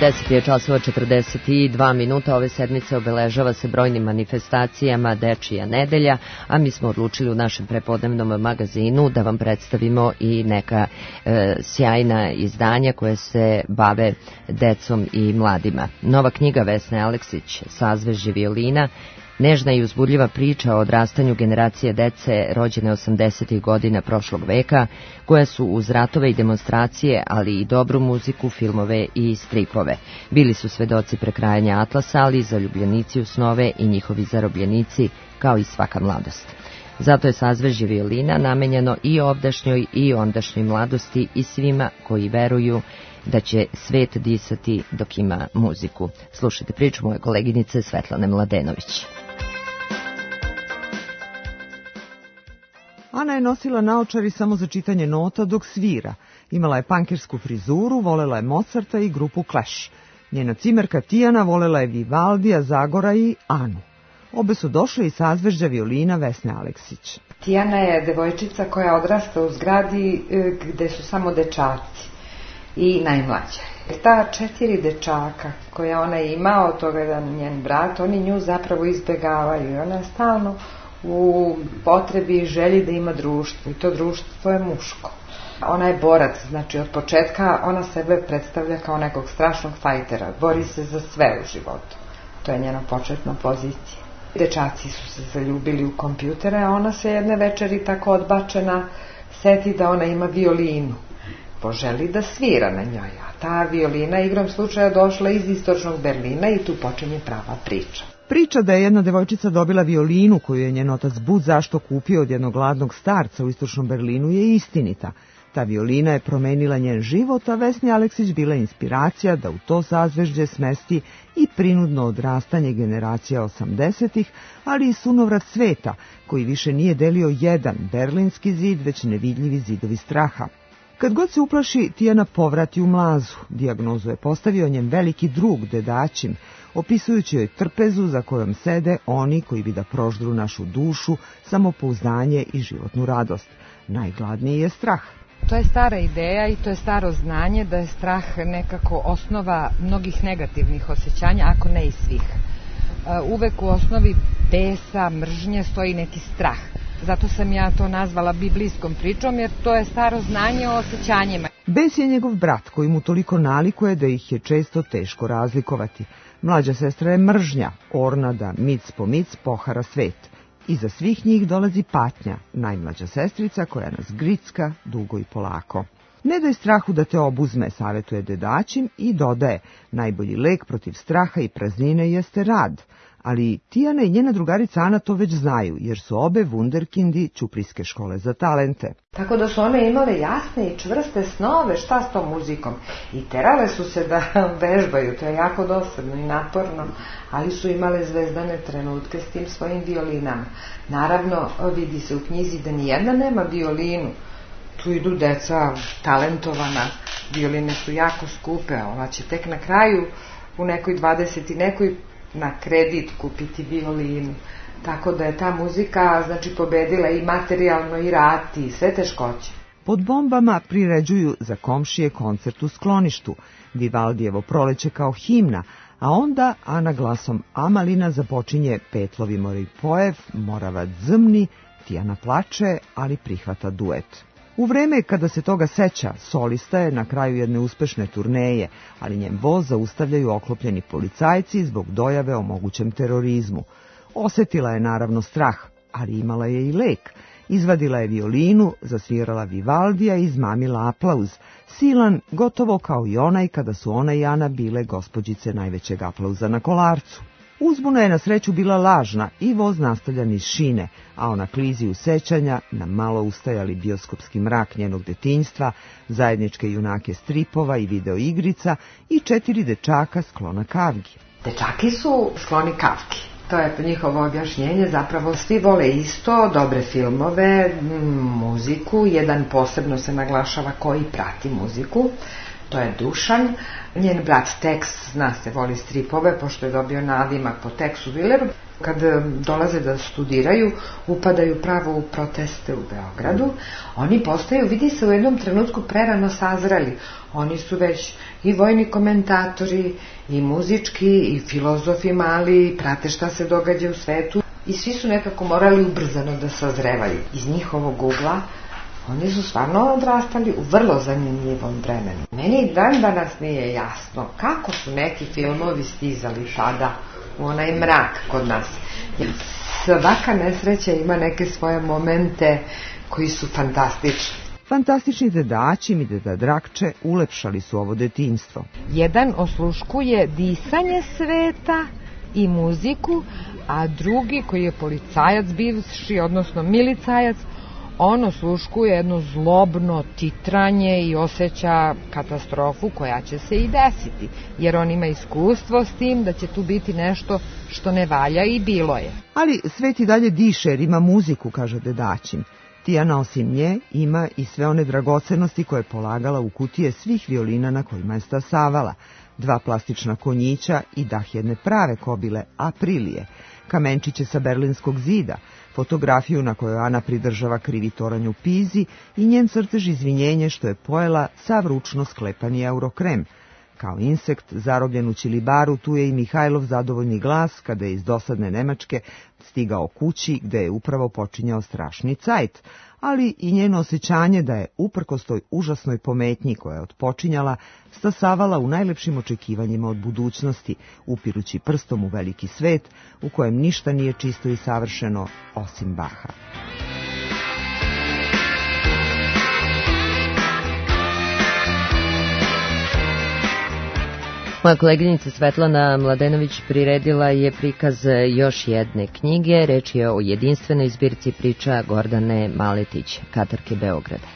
deset je časova četrdeset dva minuta. Ove sedmice obeležava se brojnim manifestacijama Dečija nedelja, a mi smo odlučili u našem prepodnevnom magazinu da vam predstavimo i neka e, sjajna izdanja koje se bave decom i mladima. Nova knjiga Vesne Aleksić, Sazvežđe violina, nežna i uzbudljiva priča o odrastanju generacije dece rođene osamdesetih godina prošlog veka, koja su uz ratove i demonstracije, ali i dobru muziku, filmove i stripove. Bili su svedoci prekrajanja atlasa, ali i zaljubljenici u snove i njihovi zarobljenici, kao i svaka mladost. Zato je Sazvežđe violina namenjeno i ovdašnjoj i ondašnjoj mladosti i svima koji veruju da će svet disati dok ima muziku. Slušajte priču moje koleginice Svetlane Mladenović. Ana je nosila naočari samo za čitanje nota dok svira. Imala je pankersku frizuru, volela je Mozarta i grupu Clash. Njena cimerka Tijana volela je Vivaldija, Zagora i Anu. Obe su došle iz Sazvežđa violina Vesne Aleksić. Tijana je devojčica koja odrasta u zgradi gde su samo dečaci i najmlađa. Ta četiri dečaka koje ona ima, od toga jedan njen brat, oni nju zapravo izbegavaju i ona je stalno u potrebi i želji da ima društvo i to društvo je muško. Ona je borac, znači od početka ona sebe predstavlja kao nekog strašnog fajtera, bori se za sve u životu. To je njena početna pozicija. Dečaci su se zaljubili u kompjutere, a ona se jedne večeri tako odbačena seti da ona ima violinu. Poželi da svira na njoj, a ta violina igrom slučaja došla iz istočnog Berlina i tu počinje prava priča. Priča da je jedna devojčica dobila violinu koju je njen otac bud zašto kupio od jednog gladnog starca u istočnom Berlinu je istinita. Ta violina je promenila njen život, a Vesni Aleksić bila inspiracija da u to sazvežđe smesti i prinudno odrastanje generacija osamdesetih, ali i sunovrat sveta, koji više nije delio jedan berlinski zid, već nevidljivi zidovi straha. Kad god se uplaši, Tijana povrati u mlazu. Dijagnozu je postavio njen veliki drug, Dedačin, opisujući joj trpezu za kojom sede oni koji bi da proždru našu dušu, samopouzdanje i životnu radost. Najgladniji je strah. To je stara ideja i to je staro znanje da je strah nekako osnova mnogih negativnih osjećanja, ako ne i svih. Uvek u osnovi besa, mržnje stoji neki strah. Zato sam ja to nazvala biblijskom pričom, jer to je staro znanje o osjećanjima. Bes je njegov brat koji mu toliko nalikuje da ih je često teško razlikovati. Mlađa sestra je mržnja, orna da mic po mic pohara svet. Iza svih njih dolazi patnja, najmlađa sestrica koja nas gricka dugo i polako. Ne daj strahu da te obuzme, savjetuje Dedačin i dodaje, najbolji lek protiv straha i praznine jeste rad. Ali Tijana i njena drugarica Ana to već znaju, jer su obe vunderkindi Ćuprijske škole za talente. Tako da su one imale jasne i čvrste snove šta s tom muzikom. I terale su se da vežbaju, to je jako dosadno i naporno, ali su imale zvezdane trenutke s tim svojim violinama. Naravno, vidi se u knjizi da nijedna nema violinu. Tu idu deca talentovana, violine su jako skupe, ova će tek na kraju u nekoj dvadeset i nekoj na kredit kupiti violinu. Tako da je ta muzika znači pobedila i materijalno i rat i sve teškoće. Pod bombama priređuju za komšije koncert u skloništu, Vivaldijevo proleće kao himna, a onda Ana glasom Amalina započinje Petlovi mori poev, Morava dzmni, Tijana plače, ali prihvata duet. U vreme kada se toga seća, solista je na kraju jedne uspešne turneje, ali njen voz zaustavljaju oklopljeni policajci zbog dojave o mogućem terorizmu. Osetila je naravno strah, ali imala je i lek. Izvadila je violinu, zasvirala Vivaldija i izmamila aplauz, silan gotovo kao i onaj kada su ona i Ana bile gospođice najvećeg aplauza na Kolarcu. Uzbuna je na sreću bila lažna i voz nastavlja niz šine, a ona klizi u sećanja na malo ustajali bioskopski mrak njenog detinjstva, zajedničke junake stripova i videoigrica i četiri dečaka sklona kavgi. Dečaki su skloni kavgi. To je njihovo objašnjenje, zapravo svi vole isto, dobre filmove, muziku, jedan posebno se naglašava koji prati muziku. To je Dušan, njen brat Teks, zna se, voli stripove, pošto je dobio nadimak po Teksu Willeru. Kad dolaze da studiraju, upadaju pravo u proteste u Beogradu, oni postaju, vidi se, u jednom trenutku prerano sazreli. Oni su već i vojni komentatori, i muzički, i filozofi mali, prate šta se događa u svetu. I svi su nekako morali ubrzano da sazrevaju. Iz njihovog ugla oni su stvarno odrastali u vrlo zanimljivom vremenu. Meni dan danas nije jasno kako su neki filmovi stizali tada u onaj mrak kod nas. Jer svaka nesreća ima neke svoje momente koji su fantastični. Fantastični dedači mi deda Drakče ulepšali su ovo detinjstvo. Jedan osluškuje disanje sveta i muziku, a drugi, koji je policajac bivši, odnosno milicajac, on osluškuje jedno zlobno titranje i osjeća katastrofu koja će se i desiti, jer on ima iskustvo s tim da će tu biti nešto što ne valja i bilo je. Ali svet i dalje diše jer ima muziku, kaže dedačin. Tijana osim nje ima i sve one dragocenosti koje je polagala u kutije svih violina na kojima je stasavala. Dva plastična konjića i dah jedne prave kobile Aprilije, kamenčiće sa Berlinskog zida, fotografiju na kojoj Ana pridržava krivi toranj u Pizi i njen crtež izvinjenje što je pojela sav ručno sklepani eurokrem. Kao insekt zarobljen u Ćilibaru, tu je i Mihajlov zadovoljni glas kada je iz dosadne Nemačke stigao kući gde je upravo počinjao strašni cajt, ali i njeno osjećanje da je uprkos toj užasnoj pometnji koja je otpočinjala, stasavala u najlepšim očekivanjima od budućnosti, upirući prstom u veliki svet u kojem ništa nije čisto i savršeno osim Baha. Moja koleginica Svetlana Mladenović priredila je prikaz još jedne knjige. Reč je o jedinstvenoj zbirci priča Gordane Maletić, Katarke Beograda.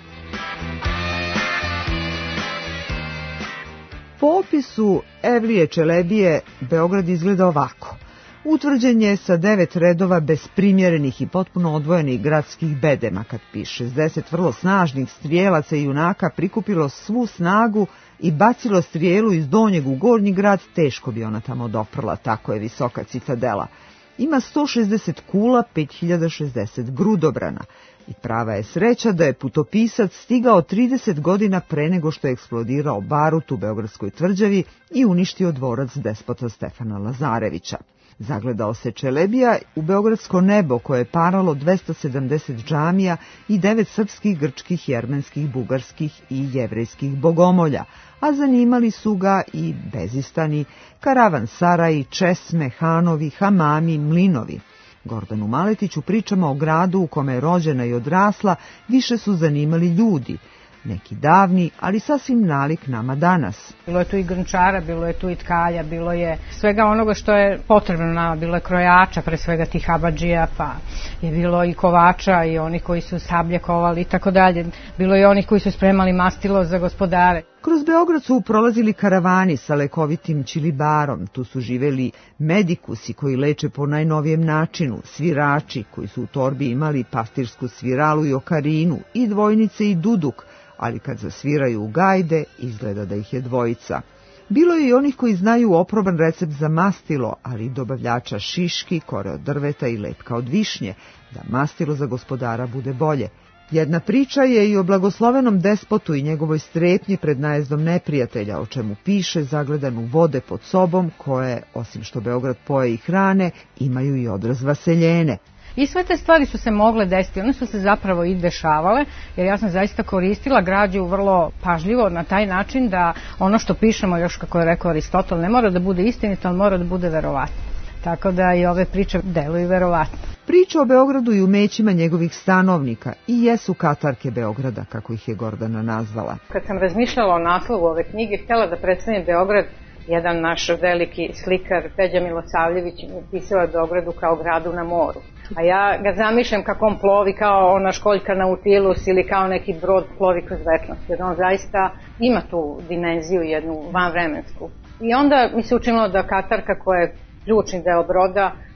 Po opisu Evlije Čelebije, Beograd izgleda ovako. Utvrđen je sa devet redova besprimjerenih i potpuno odvojenih gradskih bedema, kad bi šezdeset vrlo snažnih strijelaca i junaka prikupilo svu snagu i bacilo strijelu iz donjeg u gornji grad, teško bi ona tamo doprla, tako je visoka citadela. Ima sto šezdeset kula, pet hiljada šezdeset grudobrana. I prava je sreća da je putopisac stigao trideset godina pre nego što je eksplodirao barut u Beogradskoj tvrđavi i uništio dvorac despota Stefana Lazarevića. Zagledao se Čelebija u beogradsko nebo koje je paralo dvesta sedamdeset džamija i devet srpskih, grčkih, jermenskih, bugarskih i jevrejskih bogomolja, a zanimali su ga i bezistani, karavansaraji, česme, hanovi, hamami, mlinovi. Gordanu Maletiću pričama o gradu u kome je rođena i odrasla više su zanimali ljudi, neki davni, ali sasvim nalik nama danas. Bilo je tu i grnčara, bilo je tu i tkalja, bilo je svega onoga što je potrebno nama, bilo je krojača, pre svega tih abadžija, pa je bilo i kovača i oni koji su sablje kovali i tako dalje. Bilo je onih koji su spremali mastilo za gospodare. Kroz Beograd su prolazili karavani sa lekovitim Ćilibarom, tu su živeli medikusi koji leče po najnovijem načinu, svirači koji su u torbi imali pastirsku sviralu i okarinu, i dvojnice i duduk, ali kad zasviraju u gajde, izgleda da ih je dvojica. Bilo je i onih koji znaju oproban recept za mastilo, ali i dobavljača šiški, kore od drveta i lepka od višnje, da mastilo za gospodara bude bolje. Jedna priča je i o blagoslovenom despotu i njegovoj strepnji pred najezdom neprijatelja, o čemu piše zagledan u vode pod sobom, koje, osim što Beograd poje i hrane, imaju i odraz vaseljene. I sve te stvari su se mogle desiti, one su se zapravo i dešavale, jer ja sam zaista koristila građu vrlo pažljivo na taj način da ono što pišemo, još kako je rekao Aristotel, ne mora da bude istinito, ali mora da bude verovatno. Tako da i ove priče deluju verovatno. Priča o Beogradu i umećima njegovih stanovnika i jesu Katarke Beograda, kako ih je Gordana nazvala. Kad sam razmišljala o naslovu ove knjige, htjela da predstavim Beograd, jedan naš veliki slikar, Peđa Milosavljević, pisao je Beogradu kao gradu na moru. A ja ga zamišljam kako on plovi kao ona školjka Nautilus ili kao neki brod plovi kroz večnost, jer on zaista ima tu dimenziju jednu vanvremensku. I onda mi se učinilo da Katarka, koja je ključni deo broda,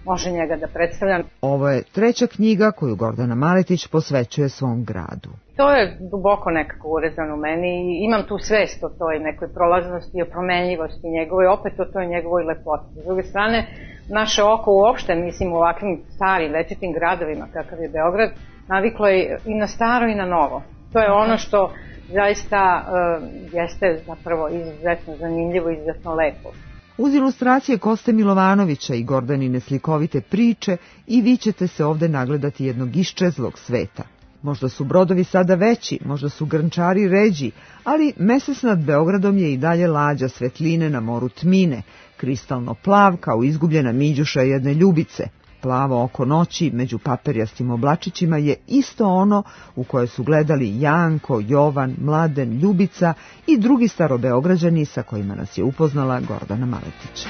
može njega da predstavlja. Ovo je treća knjiga koju Gordana Maletić posvećuje svom gradu. To je duboko nekako urezano u meni i imam tu svest o toj nekoj prolaznosti i o promenljivosti njegovoj, opet o toj njegovoj lepoti. S druge strane, naše oko uopšte, mislim, u ovakvim starim, večitim gradovima kakav je Beograd, naviklo je i na staro i na novo. To je ono što zaista uh, jeste zapravo izuzetno zanimljivo i izuzetno lepo. Uz ilustracije Koste Milovanovića i Gordanine slikovite priče i vi ćete se ovde nagledati jednog iščezlog sveta. Možda su brodovi sada veći, možda su grnčari ređi, ali mesec nad Beogradom je i dalje lađa svetline na moru tmine, kristalno plav kao izgubljena miđuša jedne ljubice. Plavo oko noći među paperjastim oblačićima je isto ono u koje su gledali Janko, Jovan, Mladen, Ljubica i drugi starobeograđani sa kojima nas je upoznala Gordana Maletić.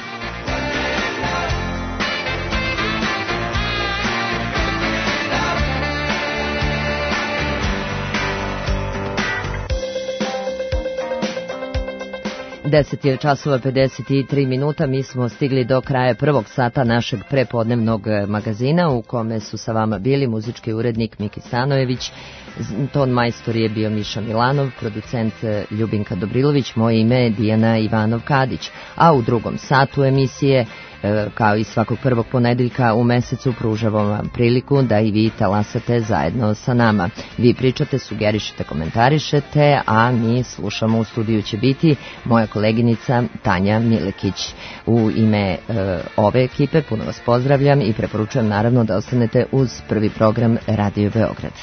deset je časova pedeset tri minuta, mi smo stigli do kraja prvog sata našeg prepodnevnog magazina u kome su sa vama bili muzički urednik Miki Stanojević, ton majstor je bio Miša Milanov, producent Ljubinka Dobrilović, moje ime je Dijana Ivanov-Kadić, a u drugom satu emisije, kao i svakog prvog ponedeljka u mesecu, pružavamo vam priliku da i vi talasate zajedno sa nama. Vi pričate, sugerišete, komentarišete, a mi slušamo. U studiju će biti moja koleginica Tanja Milekić. U ime e, ove ekipe puno vas pozdravljam i preporučujem naravno da ostanete uz prvi program Radio Beograd.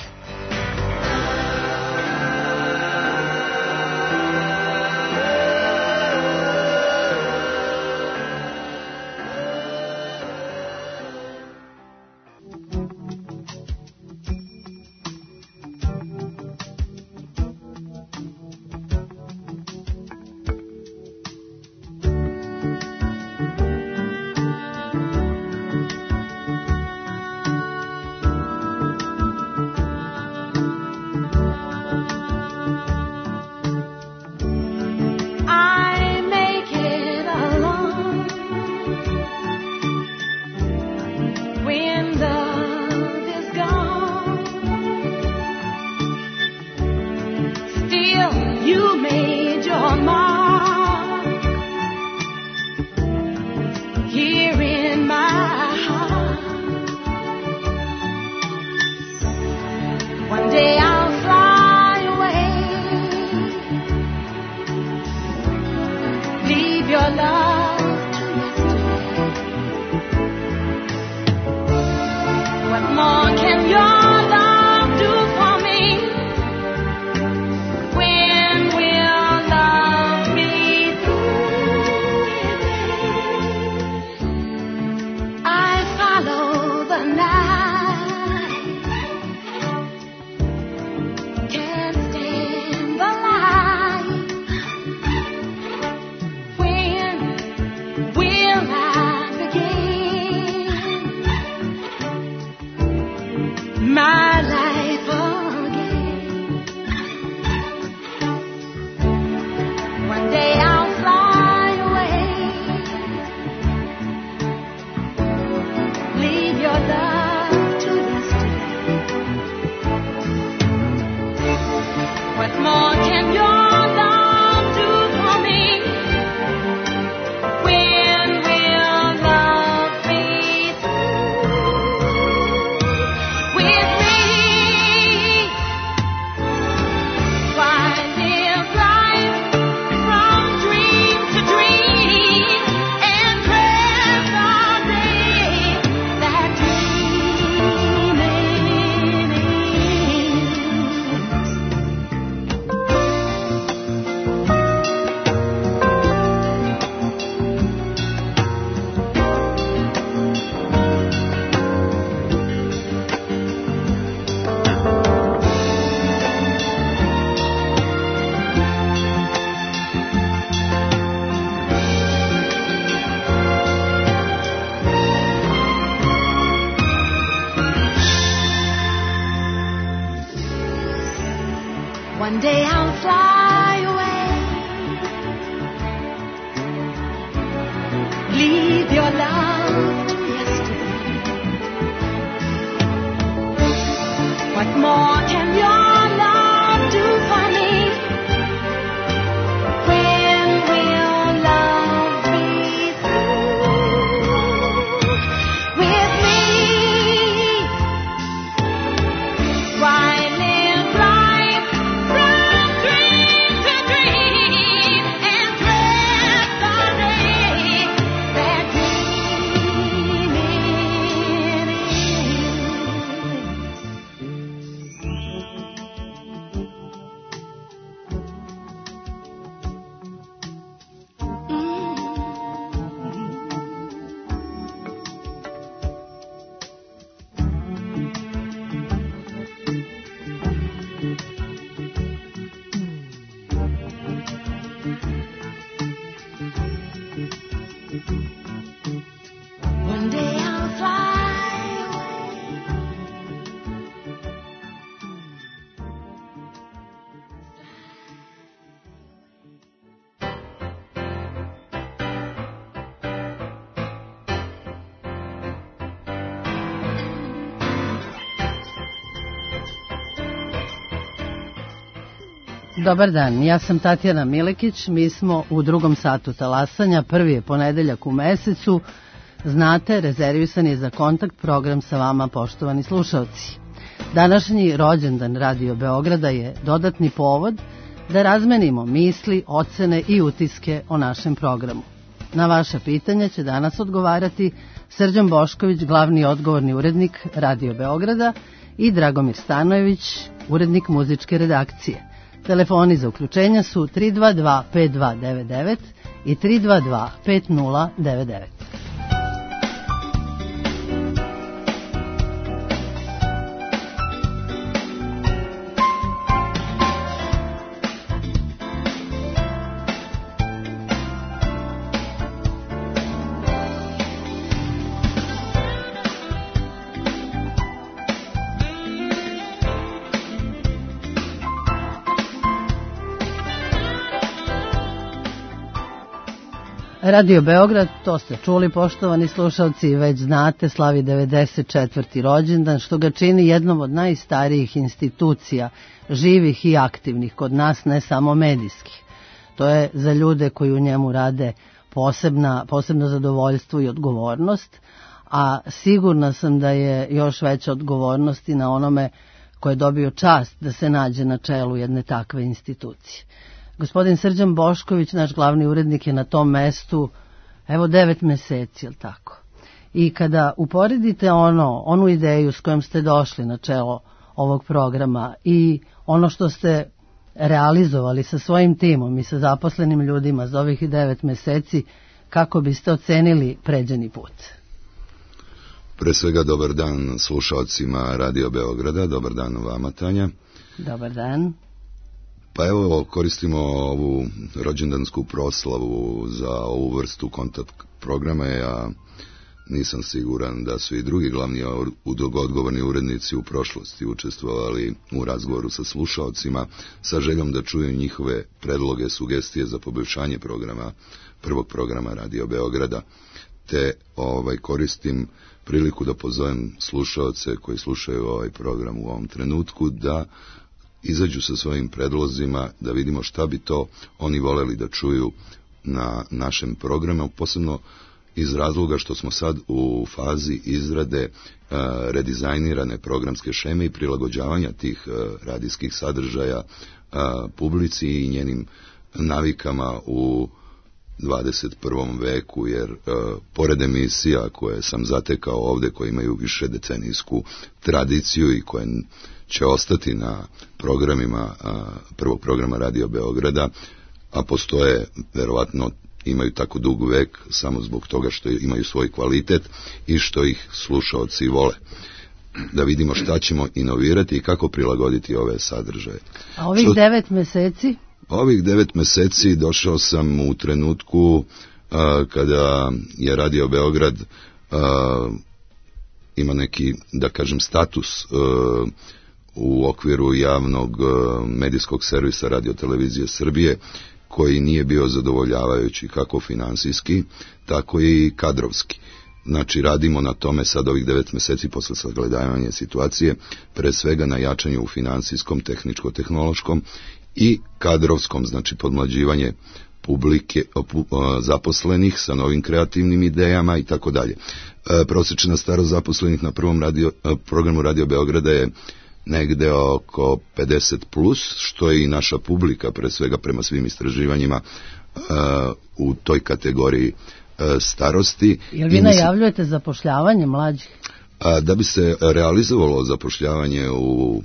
One day I'll fly away, leave your love to yesterday. more can your love do for me? When will love be through with me? Why live life from dream to dream and dread the day that dreaming one day I'll fly away. Dobar dan, ja sam Tatjana Milekić, mi smo u drugom satu talasanja, prvi je ponedeljak u mesecu, znate, rezervisan je za kontakt program sa vama, poštovani slušalci. Današnji rođendan Radio Beograda je dodatni povod da razmenimo misli, ocene i utiske o našem programu. Na vaša pitanja će danas odgovarati Srđan Bošković, glavni odgovorni urednik Radio Beograda, i Dragomir Stanojević, urednik muzičke redakcije. Telefoni za uključenja su tri dva dva pet dva devet devet i tri dva dva pet nula devet devet. Radio Beograd, to ste čuli, poštovani slušalci, već znate, slavi devedeset četvrti rođendan, što ga čini jednom od najstarijih institucija, živih i aktivnih kod nas, ne samo medijskih. To je za ljude koji u njemu rade posebna, posebno zadovoljstvo i odgovornost, a sigurna sam da je još veća odgovornost i na onome ko je dobio čast da se nađe na čelu jedne takve institucije. Gospodin Srđan Bošković, naš glavni urednik, je na tom mestu evo devet meseci, jel tako? I kada uporedite ono, onu ideju s kojom ste došli na čelo ovog programa i ono što ste realizovali sa svojim timom i sa zaposlenim ljudima za ovih devet meseci, kako biste ocenili pređeni put? Pre svega dobar dan slušalcima Radio Beograda, dobar dan vama, Tanja. Dobar dan. Pa evo, koristimo ovu rođendansku proslavu za ovu vrstu kontakt programa. Ja nisam siguran da su i drugi glavni odgovorni urednici u prošlosti učestvovali u razgovoru sa slušalcima sa željom da čuju njihove predloge, sugestije za poboljšanje programa, prvog programa Radio Beograda. Te ovaj, koristim priliku da pozovem slušalce koji slušaju ovaj program u ovom trenutku da izađu sa svojim predlozima, da vidimo šta bi to oni voleli da čuju na našem programu, posebno iz razloga što smo sad u fazi izrade uh, redizajnirane programske šeme i prilagođavanja tih uh, radijskih sadržaja uh, publici i njenim navikama u dvadeset prvom veku, jer uh, pored emisija koje sam zatekao ovde, koje imaju više decenijsku tradiciju i koje će ostati na programima a, prvog programa Radio Beograda, a postoje, verovatno imaju tako dug vek samo zbog toga što imaju svoj kvalitet i što ih slušaoci vole. Da vidimo šta ćemo inovirati i kako prilagoditi ove sadržaje. A ovih što, devet meseci? Ovih devet meseci došao sam u trenutku a, kada je Radio Beograd a, ima neki, da kažem, status a, u okviru javnog medijskog servisa Radio-televizije Srbije, koji nije bio zadovoljavajući kako finansijski, tako i kadrovski. Znači, radimo na tome sad ovih devet meseci posle sagledavanja situacije, pre svega na jačanju u financijskom, tehničko-tehnološkom i kadrovskom, znači podmlađivanje publike, zaposlenih sa novim kreativnim idejama i tako dalje. Prosječna starost zaposlenih na prvom radio, programu Radio Beograda je negde oko pedeset plus, što je i naša publika, pre svega prema svim istraživanjima u toj kategoriji starosti. Jel vi najavljujete zapošljavanje mlađih? Da bi se realizovalo zapošljavanje u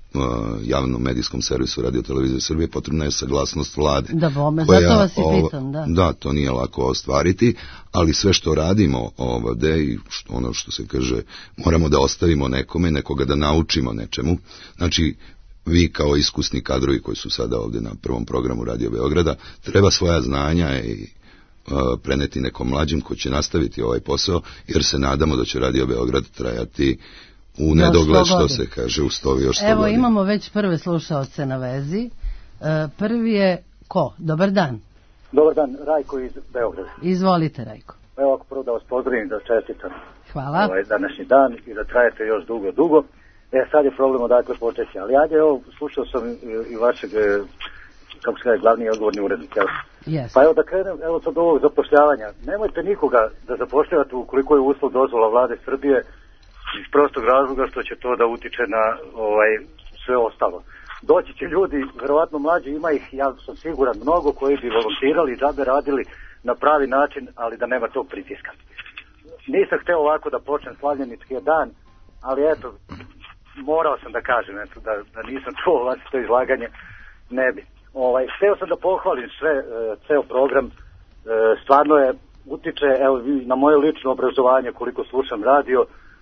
javnom medijskom servisu Radio Televizije Srbije, potrebna je saglasnost vlade. Da, bome, koja, zato vas i pitam, da. Da, to nije lako ostvariti, ali sve što radimo ovde i što, ono što se kaže, moramo da ostavimo nekome, nekoga da naučimo nečemu. Znači, vi kao iskusni kadrovi koji su sada ovde na prvom programu Radio Beograda, treba svoja znanja i preneti nekom mlađim ko će nastaviti ovaj posao, jer se nadamo da će Radio Beograd trajati u nedogled, što se kaže, u sto još sto Evo, godina. Imamo već prve slušaoce na vezi. E, prvi je ko? Dobar dan. Dobar dan, Rajko iz Beograda. Izvolite, Rajko. Evo, ako prvo da vas pozdravim, da čestitam Hvala. Ovaj današnji dan i da trajete još dugo, dugo. E, sad je problem odakle počeći, ali ajde, evo, slušao sam i, i vašeg, kako se kaže, glavni odgovorni urednik, jel? Yes. Pa evo da krenem, evo sad ovog zapošljavanja. Nemojte nikoga da zapošljavate ukoliko je uslov dozvola vlade Srbije, iz prostog razloga što će to da utiče na ovaj sve ostalo. Doći će ljudi, verovatno mlađi, ima ih, ja sam siguran, mnogo koji bi volontirali i džabe radili na pravi način, ali da nema tog pritiska. Nisam hteo ovako da počnem slavljenički dan, ali eto, morao sam da kažem, eto, da, da nisam čuo vlastito izlaganje, ne bi. Ovaj, hteo sam da pohvalim sve, e, ceo program, e, stvarno je, utiče, evo, na moje lično obrazovanje, koliko slušam radio.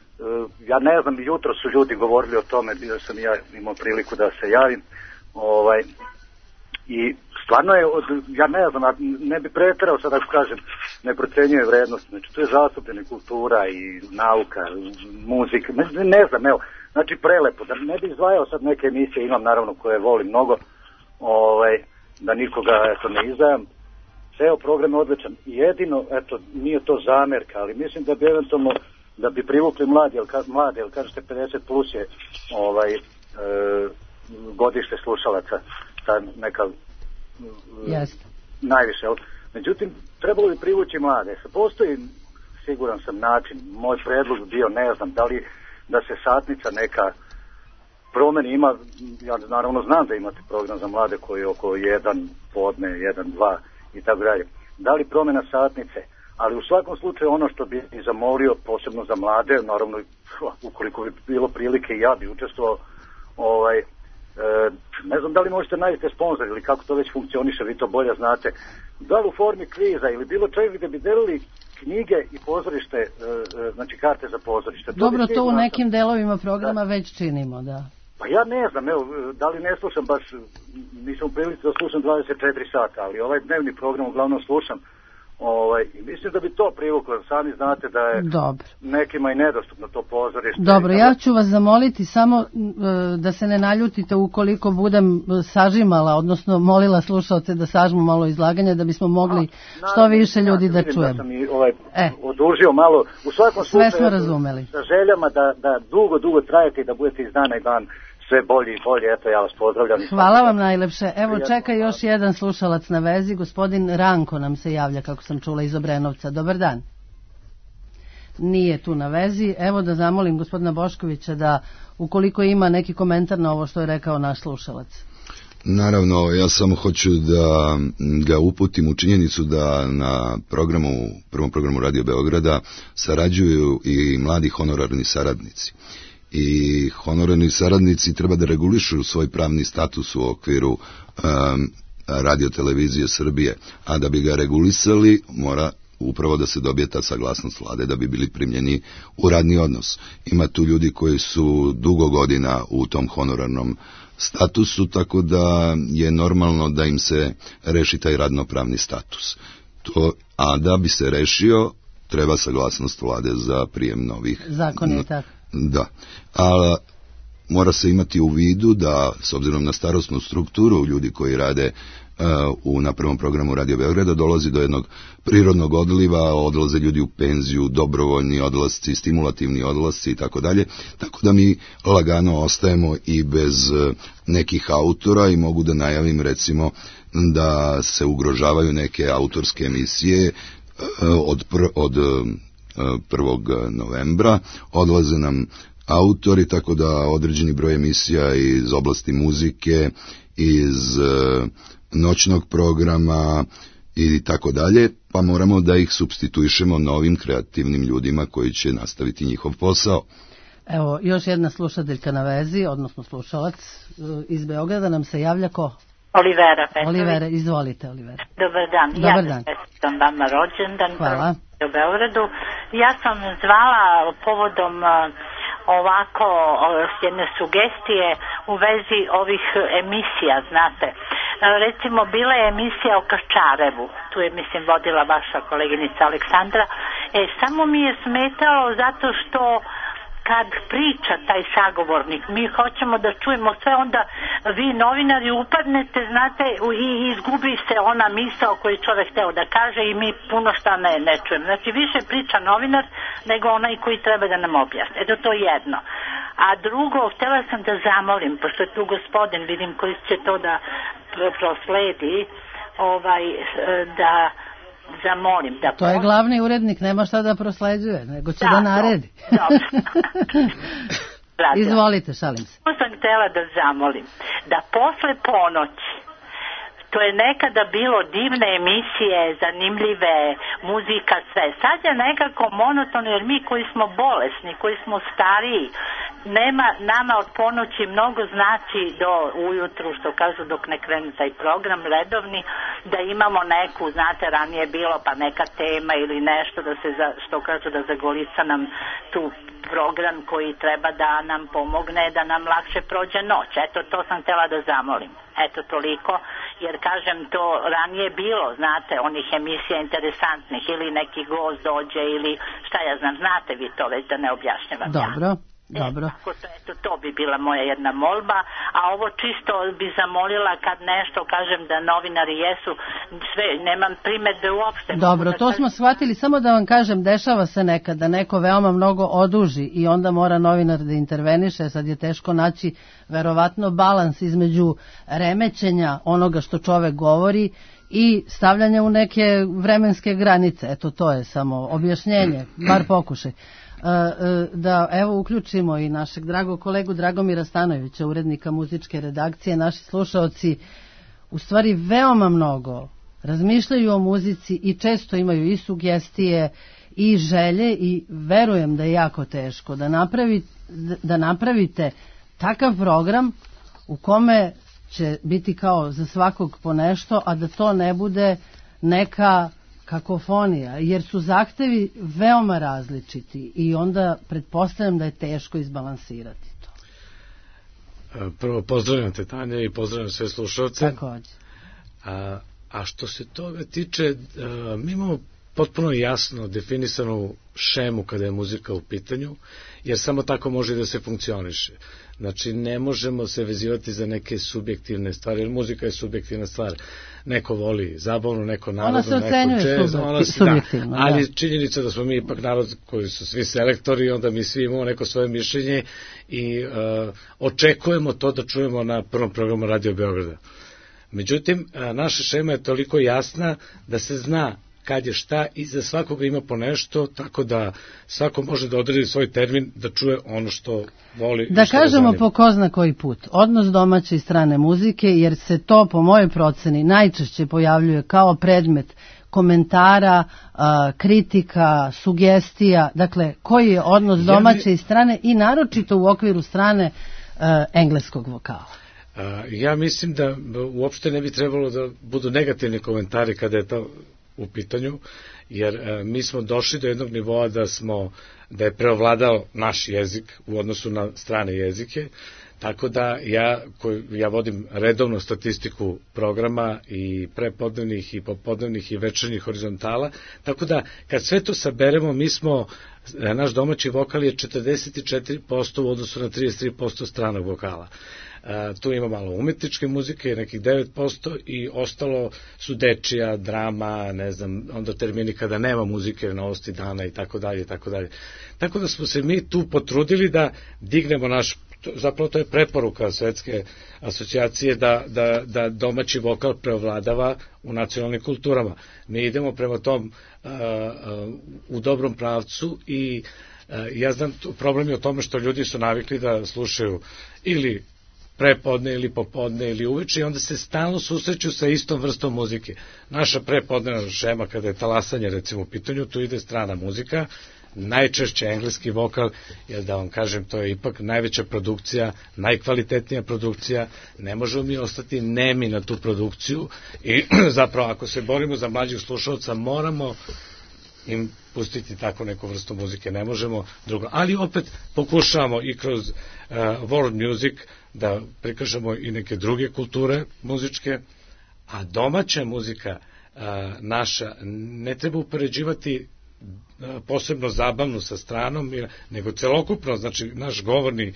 Ja ne znam, jutro su ljudi govorili o tome, bio sam ja imao priliku da se javim, ovaj, i stvarno je, od, ja ne znam, ne bi preterao sad ako kažem, ne procenjuje vrednost, znači tu je zastupljena kultura i nauka, muzika, ne, ne znam, evo, znači prelepo, da ne bi izdvajao sad neke emisije, imam naravno koje volim mnogo, ovaj, da nikoga, eto, ne izdajam, ceo program je odličan, jedino, eto, nije to zamerka, ali mislim da bi eventualno da bi privukli mladi, jel, mlade, jel kažete pedeset plus je ovaj, e, godište slušalaca, ta neka yes. najviše. Jel? Međutim, trebalo bi privući mlade. Postoji, siguran sam, način, moj predlog bio, ne znam, da li da se satnica neka promeni, ima, ja naravno znam da imate program za mlade koji je oko jedan podne, jedan, dva i tako dalje. Da li promjena satnice? Ali u svakom slučaju ono što bi zamolio, posebno za mlade, naravno ukoliko bi bilo prilike i ja bi učestvovao, ovaj, e, ne znam da li možete najti sponzor ili kako to već funkcioniše, vi to bolje znate, da li u formi kviza ili bilo čega gdje bi delili knjige i pozorište, e, znači karte za pozorište. To Dobro, to u znate. Nekim delovima programa da. Već činimo, da. Pa ja ne znam, evo, da li ne slušam baš, nisam u prilici da slušam dvadeset četiri sata, ali ovaj dnevni program uglavnom slušam. Ovaj, mislim da bi to privuklo, sami znate da je Dobro. nekima i nedostupno to pozorište. Dobro, ja ću vas zamoliti samo da se ne naljutite ukoliko budem sažimala, odnosno molila slušalce da sažmu malo izlaganja da bismo mogli A, što više ljudi da čujemo. Da sam i ovaj, e. odužio malo, u svakom slučaju sve smo razumeli. Sa željama da, da dugo, dugo trajete i da budete iz dana i dan sve bolje i bolje, eto ja vas pozdravljam. Hvala vam najlepše. Evo čeka još jedan slušalac na vezi, gospodin Ranko nam se javlja, kako sam čula, iz Obrenovca. Dobar dan. Nije tu na vezi. Evo da zamolim gospodina Boškovića da ukoliko ima neki komentar na ovo što je rekao naš slušalac. Naravno, ja samo hoću da ga uputim u činjenicu da na programu, prvom programu Radio Beograda sarađuju i mladi honorarni saradnici. I honorarni saradnici treba da regulišu svoj pravni status u okviru um, Radio Televizije Srbije, a da bi ga regulisali mora upravo da se dobije ta saglasnost vlade da bi bili primljeni u radni odnos. Ima tu ljudi koji su dugo godina u tom honorarnom statusu, tako da je normalno da im se reši taj radnopravni status. To, a da bi se rešio, treba saglasnost vlade za prijem novih. Zakon je tako. Da, a mora se imati u vidu da, s obzirom na starosnu strukturu ljudi koji rade u na prvom programu Radio Beograda dolazi do jednog prirodnog odliva, odlaze ljudi u penziju, dobrovoljni odlasci, stimulativni odlasci i tako dalje, tako da mi lagano ostajemo i bez nekih autora i mogu da najavim recimo da se ugrožavaju neke autorske emisije od, pr, od prvog novembra, odlaze nam autori, tako da određeni broj emisija iz oblasti muzike, iz noćnog programa i tako dalje, pa moramo da ih supstituišemo novim kreativnim ljudima koji će nastaviti njihov posao. Evo, još jedna slušateljka na vezi, odnosno slušalac iz Beograda nam se javlja ko? Olivera Petrović. Olivera, izvolite, Olivera. Dobar dan. Dobar ja dan. čestitam vama rođendan. Hvala. U Beogradu. Ja sam zvala povodom ovako jedne sugestije u vezi ovih emisija, znate. Recimo, bila je emisija o Kačarevu, tu je, mislim, vodila vaša koleginica Aleksandra. E, samo mi je smetalo zato što kad priča taj sagovornik, mi hoćemo da čujemo sve, onda vi novinari upadnete, znate, i izgubi se ona misao koju čovjek hteo da kaže i mi puno šta ne, ne čujemo. Znači, više priča novinar nego onaj koji treba da nam objasni. Eto, to jedno. A drugo, htela sam da zamolim, pošto je tu gospodin, vidim koji će to da prosledi, ovaj, da zamolim. Da to je glavni urednik, nema šta da prosleđuje, nego će da, da naredi. Izvolite, šalim se. To sam htjela da zamolim, da posle ponoći, to je nekada bilo divne emisije, zanimljive, muzika, sve. Sad je nekako monotono, jer mi koji smo bolesni, koji smo stariji, nema nama od ponoći mnogo znači do ujutru, što kažu, dok ne krene taj program redovni, da imamo neku, znate, ranije bilo pa neka tema ili nešto da se, za, što kažu, da zagolica nam tu program koji treba da nam pomogne, da nam lakše prođe noć. Eto, to sam htjela da zamolim. Eto, toliko, jer kažem, to ranije bilo, znate, onih emisija interesantnih, ili neki gost dođe, ili šta ja znam, znate vi to već, da ne objašnjavam. Dobro. Ja. Dobro. E, to, eto, to bi bila moja jedna molba, a ovo čisto bi zamolila kad nešto kažem da novinari jesu, sve, nemam primedbe uopšte. Dobro, to smo shvatili, samo da vam kažem, dešava se nekad da neko veoma mnogo oduži i onda mora novinar da interveniše, sad je teško naći verovatno balans između remećenja onoga što čovek govori i stavljanja u neke vremenske granice. Eto, to je samo objašnjenje, bar pokušaj. Da evo uključimo i našeg dragog kolegu Dragomira Stanojevića, urednika muzičke redakcije. Naši slušaoci u stvari veoma mnogo razmišljaju o muzici i često imaju i sugestije i želje i verujem da je jako teško da, napravi, da napravite takav program u kome će biti kao za svakog po nešto, a da to ne bude neka kakofonija, jer su zahtevi veoma različiti i onda pretpostavljam da je teško izbalansirati to. Prvo pozdravljam te, Tanja, i pozdravljam sve slušalce. Takođe. A, a što se toga tiče, a, mi imamo potpuno jasno definisanu šemu kada je muzika u pitanju, jer samo tako može da se funkcioniše. Znači, ne možemo se vezivati za neke subjektivne stvari, jer muzika je subjektivna stvar. Neko voli zabavno, neko narodno, neko jazz, ona se subjektivno. Da. Ali činjenica da smo mi ipak narod koji su svi selektori, onda mi svi imamo neko svoje mišljenje i uh, očekujemo to da čujemo na prvom programu Radio Beograda. Međutim, uh, naša šema je toliko jasna da se zna kad je šta i za svakoga ima po nešto, tako da svako može da odredi svoj termin da čuje ono što voli. Da što kažemo po ko zna koji put, odnos domaće i strane muzike, jer se to po mojoj proceni najčešće pojavljuje kao predmet komentara, kritika, sugestija, dakle koji je odnos domaće i strane i naročito u okviru strane engleskog vokala. Ja mislim da uopšte ne bi trebalo da budu negativni komentari kada je to u pitanju, jer e, mi smo došli do jednog nivoa da smo, da je preovladao naš jezik u odnosu na strane jezike, tako da ja, koji, ja vodim redovnu statistiku programa i prepodnevnih i popodnevnih i večernjih horizontala, tako da kad sve to saberemo, mi smo, naš domaći vokal je četrdeset četiri posto u odnosu na trideset tri posto stranog vokala. tu ima malo umetničke muzike, nekih devet posto i ostalo su dečija, drama, ne znam, onda termini kada nema muzike, novosti dana i tako dalje i tako dalje. Tako da smo se mi tu potrudili da dignemo naš, zapravo to je preporuka Svetske asocijacije da, da, da domaći vokal preovladava u nacionalnim kulturama. Mi idemo prema tom uh, uh, u dobrom pravcu i uh, ja znam, problem je o tome što ljudi su navikli da slušaju ili prepodne ili popodne ili uveče i onda se stalno susreću sa istom vrstom muzike. Naša prepodnevna šema kada je talasanje recimo u pitanju, tu ide strana muzika, najčešće engleski vokal, jer da vam kažem, to je ipak najveća produkcija, najkvalitetnija produkcija, ne možemo mi ostati nemi na tu produkciju i zapravo ako se borimo za mlađih slušalca, moramo im pustiti tako neku vrstu muzike, ne možemo drugo, ali opet pokušavamo i kroz uh, world music da prikažemo i neke druge kulture muzičke, a domaća muzika uh, naša ne treba upoređivati posebno zabavnu sa stranom, nego celokupno, znači naš govorni,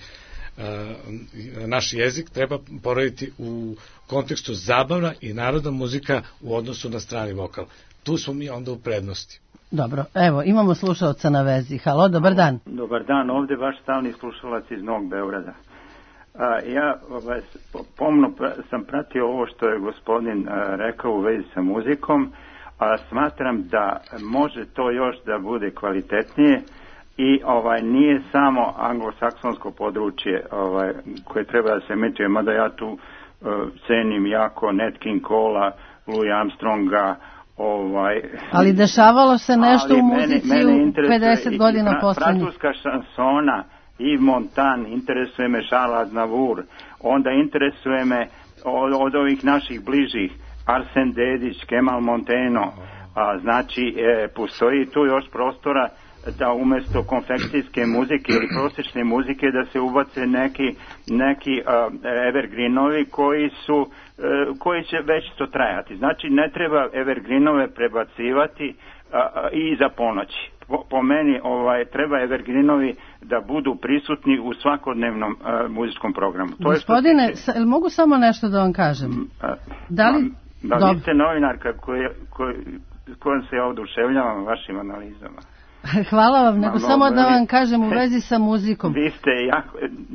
naš jezik treba porediti u kontekstu zabavna i narodna muzika u odnosu na strani vokal. Tu smo mi onda u prednosti. Dobro, evo, imamo slušalca na vezi. Halo, dobar dan. Dobar dan, ovde vaš stalni slušalac iz Novog Beograda. A, ja ovaj, pomno sam pratio ovo što je gospodin a, rekao u vezi sa muzikom, a smatram da može to još da bude kvalitetnije i ovaj nije samo anglosaksonsko područje ovaj koje treba da se emituje, mada ja tu uh, cenim jako Nat King Cola, Louis Armstronga, ovaj ali dešavalo se nešto u muzici mene, mene u pedeset godina poslednjih. Francuska šansona, Yves Montand, interesuje me Charles Aznavour, onda interesuje me od, od ovih naših bližih Arsen Dedić, Kemal Monteno, a, znači e, postoji tu još prostora da umesto konfekcijske muzike ili prosječne muzike da se ubace neki, neki a, evergreenovi koji su a, koji će već to trajati. Znači ne treba evergreenove prebacivati a, a, i za ponoći. Po, po meni ovaj, treba evergreenovi da budu prisutni u svakodnevnom a, muzičkom programu. To Gospodine, je sa, mogu samo nešto da vam kažem? A, da li... Da, vi ste novinarka koji, koji, kojom se ja oduševljavam vašim analizama. Hvala vam, nego Ma, samo da vam kažem u vezi sa muzikom. Vi ste jako,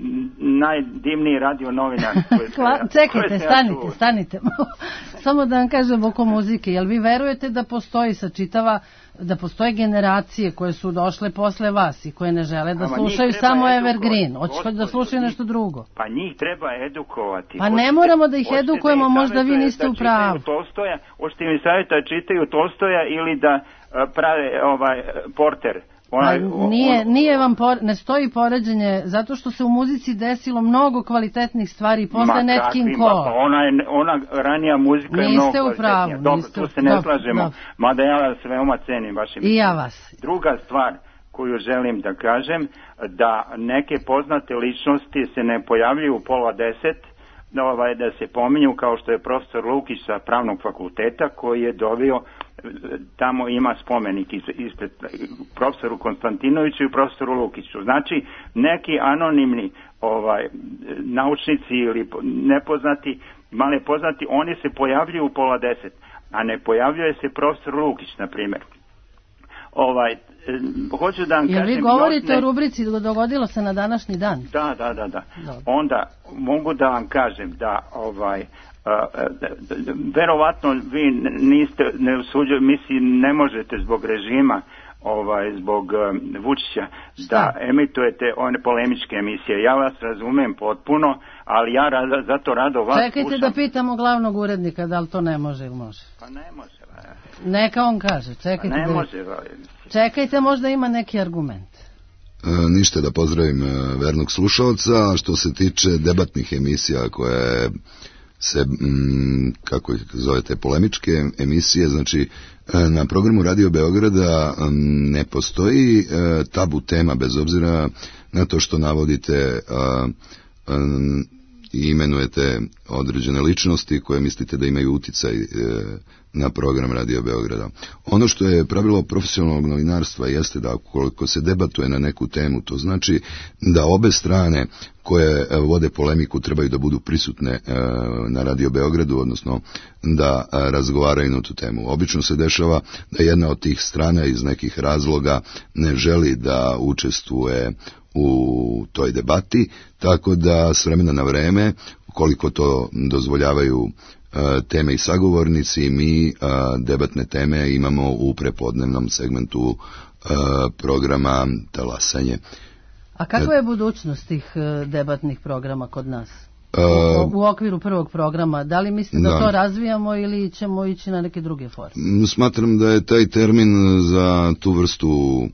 najdivniji radio novinar. Hvala, čekajte, stanite, stanite. Samo da vam kažem oko muzike. Jel vi verujete da postoji sačitava, da postoje generacije koje su došle posle vas i koje ne žele da Ama slušaju samo evergreen, hoće da slušaju nešto drugo? Pa njih treba edukovati. Pa ne moramo da ih edukujemo, da možda vi niste u pravu. Tolstoja, hoćete mi savjeti da čitaju Tolstoja ili da prave ovaj Porter. Onaj, pa nije, nije vam por, ne stoji poređenje, zato što se u muzici desilo mnogo kvalitetnih stvari posle Nat King Cole. Pa ona, je, ona ranija muzika je mnogo kvalitetnija. Dobro, niste, tu se ne dobro, slažemo, dobro. Mada ja vas veoma cenim vašim. I ja vas. Druga stvar koju želim da kažem, da neke poznate ličnosti se ne pojavljuju u pola deset, da, ovaj, da se pominju kao što je profesor Lukić sa pravnog fakulteta koji je dobio, tamo ima spomenik ispred profesoru Konstantinoviću i profesoru Lukiću. Znači neki anonimni ovaj, naučnici ili nepoznati, male poznati, oni se pojavljuju u pola deset, a ne pojavljuje se profesor Lukić, na primjer. Ovaj, hoću da vam kažem... Jer vi govorite ne... o rubrici dogodilo se na današnji dan? Da, da, da, da. Onda mogu da vam kažem da ovaj Uh, verovatno vi niste ne usuđujete, mislim ne možete zbog režima, ovaj zbog um, Vučića da emitujete one polemičke emisije. Ja vas razumem potpuno, ali ja rado, zato rado vas Čekajte slušam. Da pitamo glavnog urednika da li to ne može ili može. Pa ne može. Ba. Neka on kaže, čekajte. Pa ne da... može. Ba. Čekajte, možda ima neki argument. E, ništa, da pozdravim vernog slušalca. Što se tiče debatnih emisija koje se, m, kako ih zovete, polemičke emisije, znači na programu Radio Beograda ne postoji tabu tema, bez obzira na to što navodite i imenujete određene ličnosti koje mislite da imaju uticaj e, na program Radio Beograda. Ono što je pravilo profesionalnog novinarstva jeste da ukoliko se debatuje na neku temu, to znači da obe strane koje vode polemiku trebaju da budu prisutne e, na Radio Beogradu, odnosno da e, razgovaraju na tu temu. Obično se dešava da jedna od tih strana iz nekih razloga ne želi da učestvuje u toj debati, tako da s vremena na vreme, koliko to dozvoljavaju e, teme i sagovornici, mi e, debatne teme imamo u prepodnevnom segmentu e, programa Talasanje. A kakva je budućnost tih debatnih programa kod nas? Uh, u, u okviru prvog programa, da li mislite da, da to razvijamo ili ćemo ići na neke druge forme? Smatram da je taj termin za tu vrstu uh,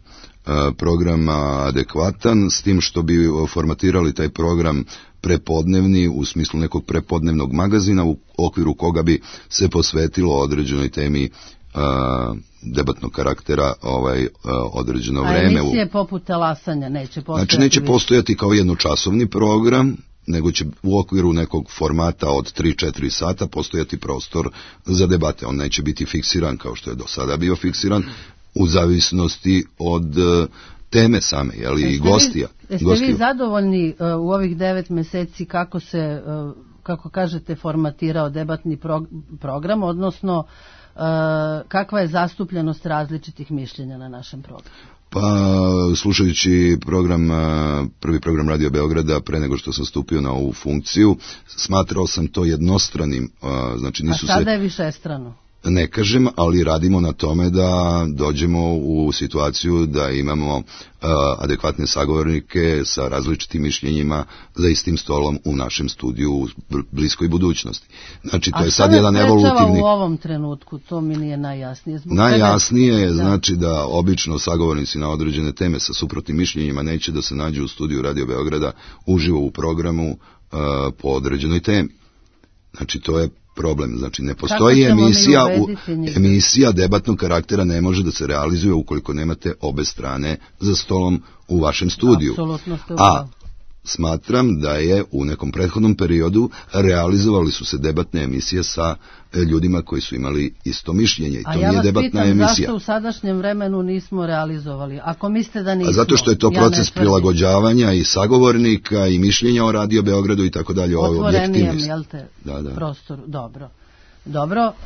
programa adekvatan, s tim što bi formatirali taj program prepodnevni u smislu nekog prepodnevnog magazina u okviru koga bi se posvetilo određenoj temi uh, debatnog karaktera ovaj uh, određeno A vreme. A emisije poput Talasanja neće postojati? Znači neće postojati kao jednočasovni program, nego će u okviru nekog formata od tri četiri sata postojati prostor za debate. On neće biti fiksiran kao što je do sada bio fiksiran, u zavisnosti od uh, teme same, jeli, i gostija. Vi, jeste gostiju. vi zadovoljni uh, u ovih devet meseci kako se, uh, kako kažete, formatirao debatni pro, program, odnosno uh, kakva je zastupljenost različitih mišljenja na našem programu? Pa, slušajući program, prvi program Radio Beograda, pre nego što sam stupio na ovu funkciju, smatrao sam to jednostranim. Znači, nisu A sada se... je višestrano? Ne kažem, ali radimo na tome da dođemo u situaciju da imamo uh, adekvatne sagovornike sa različitim mišljenjima za istim stolom u našem studiju u bliskoj budućnosti. Znači, to A je sad jedan evolutivni... u ovom trenutku? To mi nije najjasnije. Zbog najjasnije je, da. znači, da obično sagovornici na određene teme sa suprotnim mišljenjima neće da se nađu u studiju Radio Beograda uživo u programu uh, po određenoj temi. Znači, to je problem. Znači, ne postoji emisija, u, emisija debatnog karaktera ne može da se realizuje ukoliko nemate obe strane za stolom u vašem studiju. A smatram da je u nekom prethodnom periodu realizovali su se debatne emisije sa ljudima koji su imali isto mišljenje i to A ja nije debatna pitam, emisija. Zašto u sadašnjem vremenu nismo realizovali? Ako mislite da nismo... A zato što je to ja proces prilagođavanja i sagovornika i mišljenja o Radio Beogradu i tako dalje. Otvorenijem, jel te, da, da. prostoru. Dobro. Dobro, uh,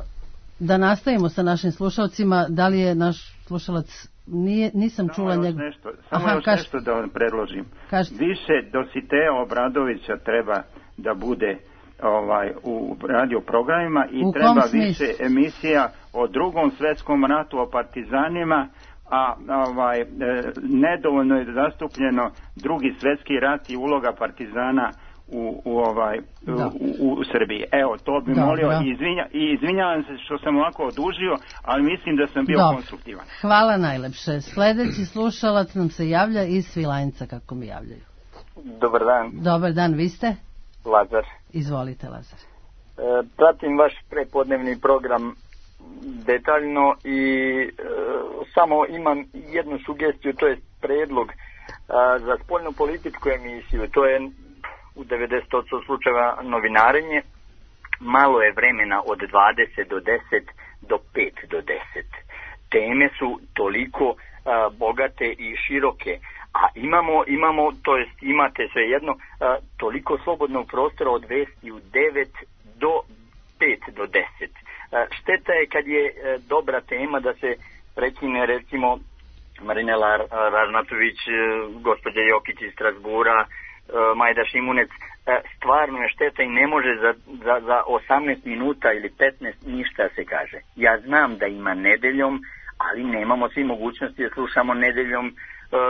da nastavimo sa našim slušalcima. Da li je naš slušalac... Nije, nisam samo čula još njeg... nešto, samo Aha, još kaž... nešto da vam predložim. Kažete. Više Dositeja Obradovića treba da bude ovaj u radio programima i u treba više emisija o Drugom svetskom ratu, o partizanima, a ovaj e, nedovoljno je zastupljeno Drugi svetski rat i uloga partizana u, u ovaj u, u Srbiji. Evo, to bi Dobro. molio i, izvinja, i izvinjavam se što sam ovako odužio, ali mislim da sam bio Dobro. konstruktivan. Hvala najlepše. Sledeći slušalac nam se javlja iz Svilajnca, kako mi javljaju. Dobar dan. Dobar dan, vi ste? Lazar. Izvolite, Lazar. E, pratim vaš prepodnevni program detaljno i e, samo imam jednu sugestiju, to je predlog e, za spoljnu političku emisiju. To je u devedeset posto slučajeva novinarenje, malo je vremena od dvadeset do deset do pet do deset. Teme su toliko a, bogate i široke, a imamo, imamo to jest imate svejedno a, toliko slobodnog prostora od vesti u devet do pet do deset. A, šteta je kad je a, dobra tema da se prekine recimo Marinela Ražnatović, gospođa Jokić iz Strasbura, Majda Šimunec, stvarno je šteta i ne može za, za, za osamnaest minuta ili petnaest ništa se kaže. Ja znam da ima nedeljom, ali nemamo svi mogućnosti da slušamo nedeljom uh,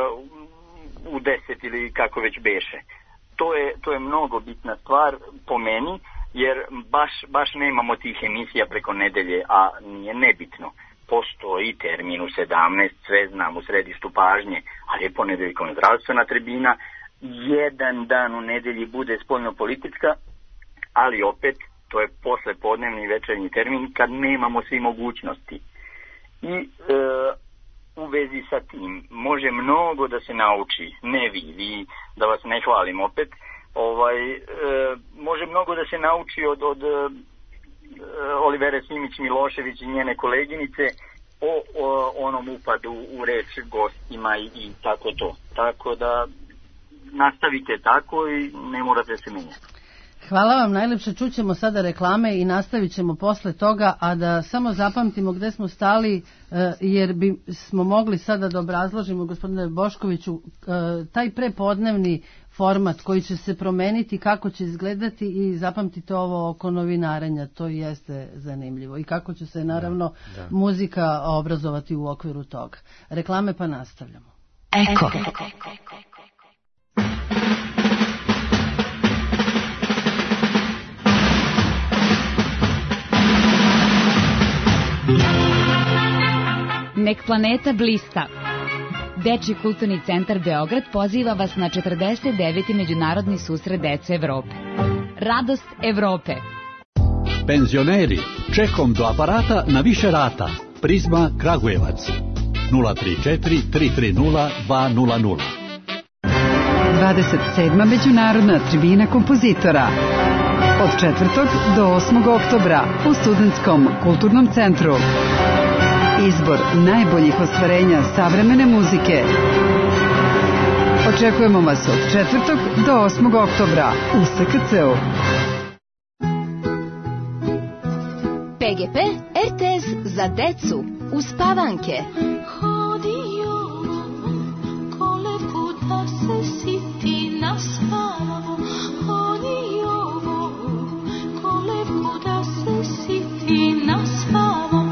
u deset ili kako već beše. To je, to je mnogo bitna stvar po meni, jer baš, baš nemamo tih emisija preko nedelje, a nije nebitno. Postoji termin u sedamnaest, sve znam, u središtu pažnje, ali je ponedeljkom zdravstvena tribina, jedan dan u nedelji bude spoljno-politička, ali opet to je posle podnevni i večernji termin kad nemamo svi mogućnosti. I e, u vezi sa tim može mnogo da se nauči, ne vi, vi da vas ne hvalim opet, ovaj, e, može mnogo da se nauči od, od e, Olivere Simić-Milošević i njene koleginice o, o onom upadu u reč gostima i, i tako to. Tako da nastavite tako i ne morate se menjati. Hvala vam najlepše, čućemo sada reklame i nastavit ćemo posle toga, a da samo zapamtimo gde smo stali, jer bi smo mogli sada da obrazložimo, gospodine Boškoviću, taj prepodnevni format koji će se promeniti, kako će izgledati i zapamtite ovo oko novinarenja, to jeste zanimljivo i kako će se naravno da, da. muzika obrazovati u okviru toga. Reklame pa nastavljamo. Eko. Nek planeta blista. Dečji kulturni centar Beograd poziva vas na četrdeset deveti Međunarodni susret dece Evrope. Radost Evrope. Penzioneri, čekom do aparata na više rata. Prizma Kragujevac. nula tri četiri tri tri nula dva nula nula. dvadeset sedma Međunarodna tribina kompozitora. Od četvrtog do osmog oktobra u Studentskom kulturnom centru. Izbor najboljih ostvarenja savremene muzike. Očekujemo vas od četvrtog do osmog oktobra u S K C-u. P G P R T S za decu uspavanke. Hodio kolevku da se siti naspavamo. Hodio kolevku da se siti naspavamo.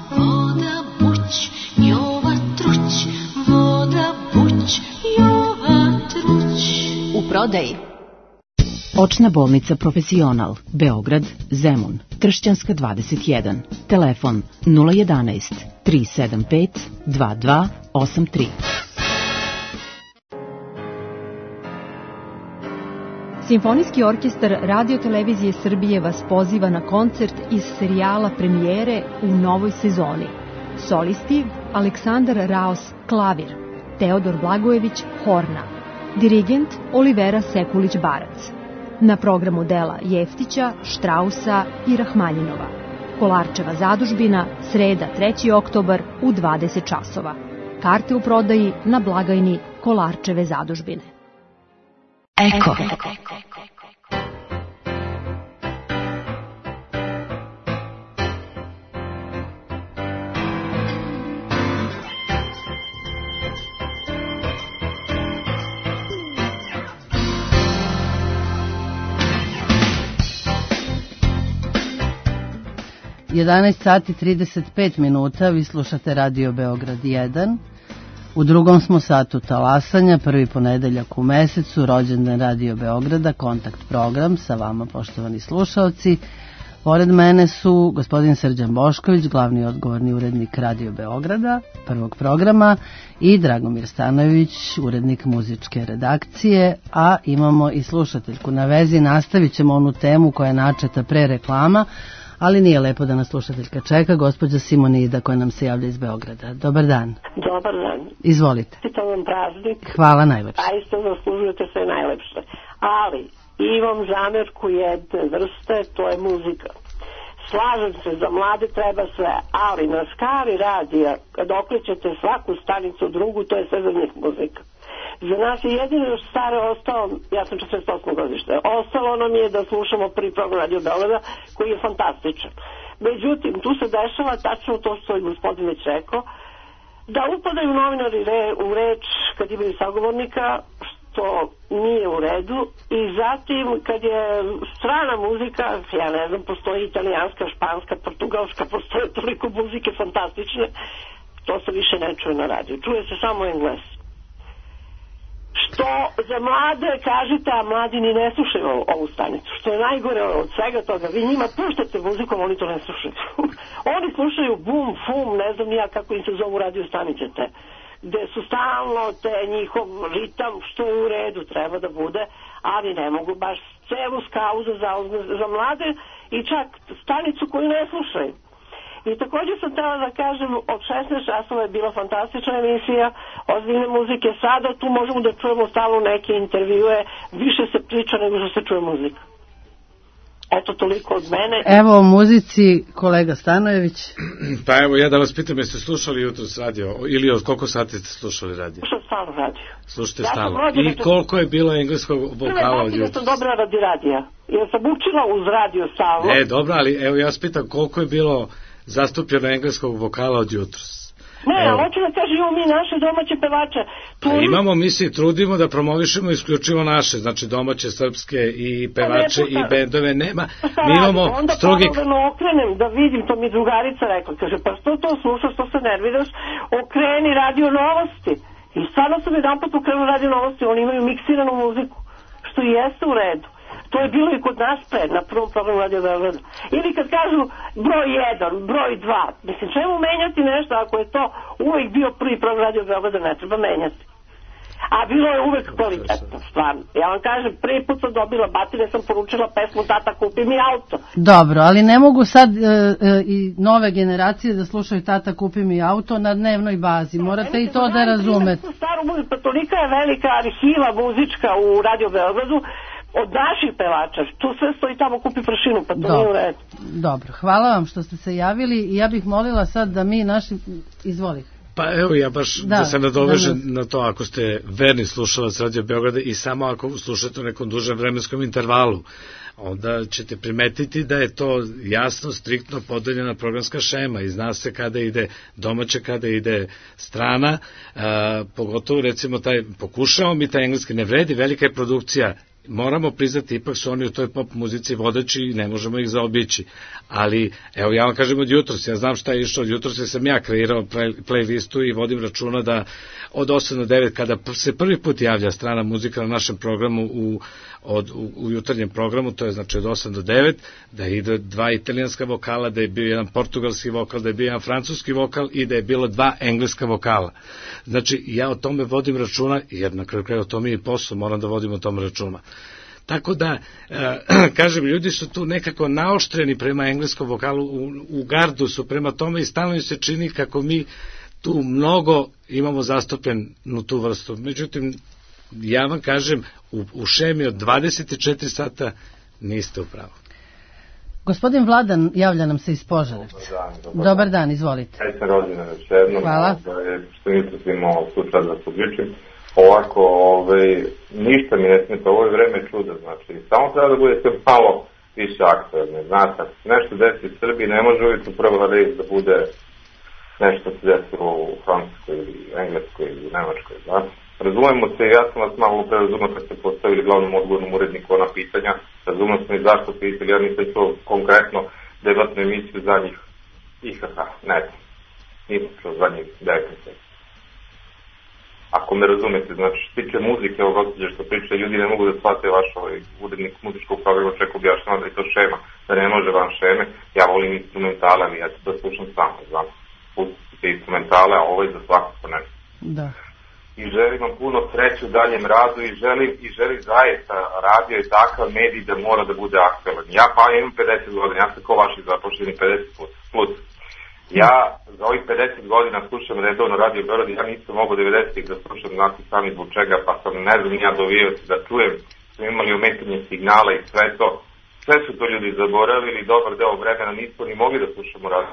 U prodaji Očna bolnica Profesional, Beograd, Zemun, Kršćanska dvadeset jedan, telefon nula jedanaest tri sedam pet dva dva osam tri. Simfonijski orkestar Radio-televizije Srbije vas poziva na koncert iz serijala Premijere u novoj sezoni. Solisti Aleksandar Raos, klavir, Teodor Blagojević, horna, dirigent Olivera Sekulić-Barac. Na programu dela Jeftića, Štrausa i Rahmanjinova. Kolarčeva zadužbina, sreda treći oktobar u dvadeset časova. Karte u prodaji na blagajni Kolarčeve zadužbine. Eko. jedanaest sati trideset pet minuta, vi slušate Radio Beograd jedan. U drugom smo satu talasanja, prvi ponedeljak u mesecu, rođendan Radio Beograda, kontakt program sa vama, poštovani slušaoci. Pored mene su gospodin Srđan Bošković, glavni odgovorni urednik Radio Beograda, prvog programa, i Dragomir Stanojević, urednik muzičke redakcije, a imamo i slušateljku na vezi. Nastavit ćemo onu temu koja je načeta pre reklama, ali nije lepo da nas slušateljka čeka, gospođa Simonida koja nam se javlja iz Beograda. Dobar dan. Dobar dan. Izvolite. Čestitam vam praznik. Hvala najlepše. A isto zaslužujete sve najlepše. Ali imam zamerku jedne vrste, to je muzika. Slažem se, za mlade treba sve, ali na skali radija, kad okrećete svaku stanicu drugu, to je sve za njih muzika. Za nas je jedino još stare ostalo, ja sam četrdeset osme godište, ostalo nam je da slušamo prvi program Radio Beograda koji je fantastičan. Međutim, tu se dešava tačno to što je gospodin već rekao, da upadaju novinari re, u reč kad imaju sagovornika, što nije u redu, i zatim kad je strana muzika, ja ne znam, postoji italijanska, španska, portugalska, postoje toliko muzike fantastične, to se više ne čuje na radiju, čuje se samo engles. Što za mlade kažete, a mladi ni ne slušaju ovu stanicu, što je najgore od svega toga, vi njima puštate muzikom, oni to ne slušaju. Oni slušaju bum, fum, ne znam ja kako im se zovu radio stanice te, gde su stalno te njihov ritam, što je u redu, treba da bude, ali ne mogu baš celu skalu za, za mlade i čak stanicu koju ne slušaju. I također sam htjela da kažem, od šesnaest časova je bila fantastična emisija ozbiljne muzike, sada tu možemo da čujemo stalno neke intervjue, više se priča nego što se čuje muzika. Eto, toliko od mene. Evo o muzici, kolega Stanojević. Pa evo, ja da vas pitam, jeste slušali jutros radio, ili od koliko sati ste slušali radio? Slušam stalno radio. Slušate Ja stalno. rođena, I koliko je bilo engleskog vokala od Prve jutros? sam dobra radi radija, jer sam učila uz radio stalno. Ne, dobro, ali evo ja vas pitam, koliko je bilo zastupljeno engleskog vokala od jutros? Ne, ali hoću da kažem, imamo mi naše domaće pevače. Pa imamo, mi se trudimo da promovišemo isključivo naše, znači domaće, srpske i pevače i bendove, nema. Mi imamo strogi... Onda ponovno okrenem da vidim, to mi drugarica rekla, kaže, pa što to slušaš, što se nerviraš, okreni radio novosti. I stvarno sam jedan put okrenuo radio novosti, oni imaju miksiranu muziku, što i jeste u redu. To je bilo i kod nas pre, na prvom programu Radio Beograda. Ili kad kažu broj jedan, broj dva, mislim, čemu menjati nešto ako je to uvek bio prvi program Radio Beograda, ne treba menjati. A bilo je uvek kvalitetno, stvarno. Ja vam kažem, prvi put sam dobila batine, sam poručila pesmu Tata kupi mi auto. Dobro, ali ne mogu sad e, e, i nove generacije da slušaju Tata kupi mi auto na dnevnoj bazi. Morate i to da razumete. Staru muziku, pa tolika je velika arhiva muzička u Radio Beogradu, od naših pevača, tu sve stoji tamo, kupi prašinu, pa to Dobro. nije u redu. Dobro, hvala vam što ste se javili i ja bih molila sad da mi naši... Izvolite. Pa evo ja baš da, Da, da se nadovežem da, na to, ako ste verni slušalac Radio Beograda i samo ako slušate u nekom dužem vremenskom intervalu, onda ćete primetiti da je to jasno, striktno podeljena programska šema i zna se kada ide domaća, kada ide strana, a, pogotovo recimo taj, pokušamo mi taj engleski, ne vredi, velika je produkcija, moramo priznati, ipak su oni u toj pop muzici vodeći i ne možemo ih zaobići. Ali, evo ja vam kažem od jutros, ja znam šta je išlo od jutros, jer sam ja kreirao playlistu i vodim računa da od osam do devet, kada se prvi put javlja strana muzika na našem programu u, od, u, u jutarnjem programu, to je znači od osam do devet, da ide dva italijanska vokala, da je bio jedan portugalski vokal, da je bio jedan francuski vokal i da je bilo dva engleska vokala. Znači, ja o tome vodim računa, jer na kraju kraja o tome i posao, moram da vodim o tome računa. Tako da, e, kažem, ljudi su tu nekako naoštreni prema engleskom vokalu, u, u gardu su prema tome i stalno im se čini kako mi tu mnogo imamo zastupljenu tu vrstu. Međutim, ja vam kažem, u, u šemi od dvadeset četiri sata niste u pravu. Gospodin Vladan javlja nam se iz Požarevca. Dobar dan, dobar, dobar dan, izvolite. Ja sam rođena još jednom. Hvala. Da je, što nisam imao slučaj da se uključim. Ovako, ovaj, ništa mi ne smeta, ovo je vreme čuda, znači, samo treba da budete malo više aktualni, znate, ako se nešto desi u Srbiji, ne može uvijek u prva reč da bude nešto se desilo u Francuskoj ili Engleskoj ili Nemačkoj, znate. Razumemo se, ja sam vas malo upravo razumio kad ste postavili glavnom odgovornom uredniku ona pitanja, razumio sam i zašto pitali, ja nisam to konkretno debatnu emisiju zadnjih I H H, ne, nisam čuo zadnjih devet mjeseci. Ako me razumete, znači što tiče muzike, ovo gospođe što priča, ljudi ne mogu da shvate vaš ovaj urednik muzičkog programa, čak objašnjava da je to šema, da ne može van šeme, ja volim instrumentale, ali ja ću da slušam samo, znam, pustite instrumentale, a ovo je za svakako nešto. Da. I želim vam puno sreće u daljem radu i želim, i želim zaista, radio je takav medij da mora da bude aktualan. Ja pa imam pedeset godina, ja sam ko vaši zapošljeni pedeset plus. Ja za ovih pedeset godina slušam redovno Radio Beograd, ja nisam mogu devedesetih da slušam, znati sami zbog čega, pa sam ne znam ja dovijao se da čujem, smo imali ometanje signala i sve to, sve su to ljudi zaboravili, dobar deo vremena nismo ni mogli da slušamo radio.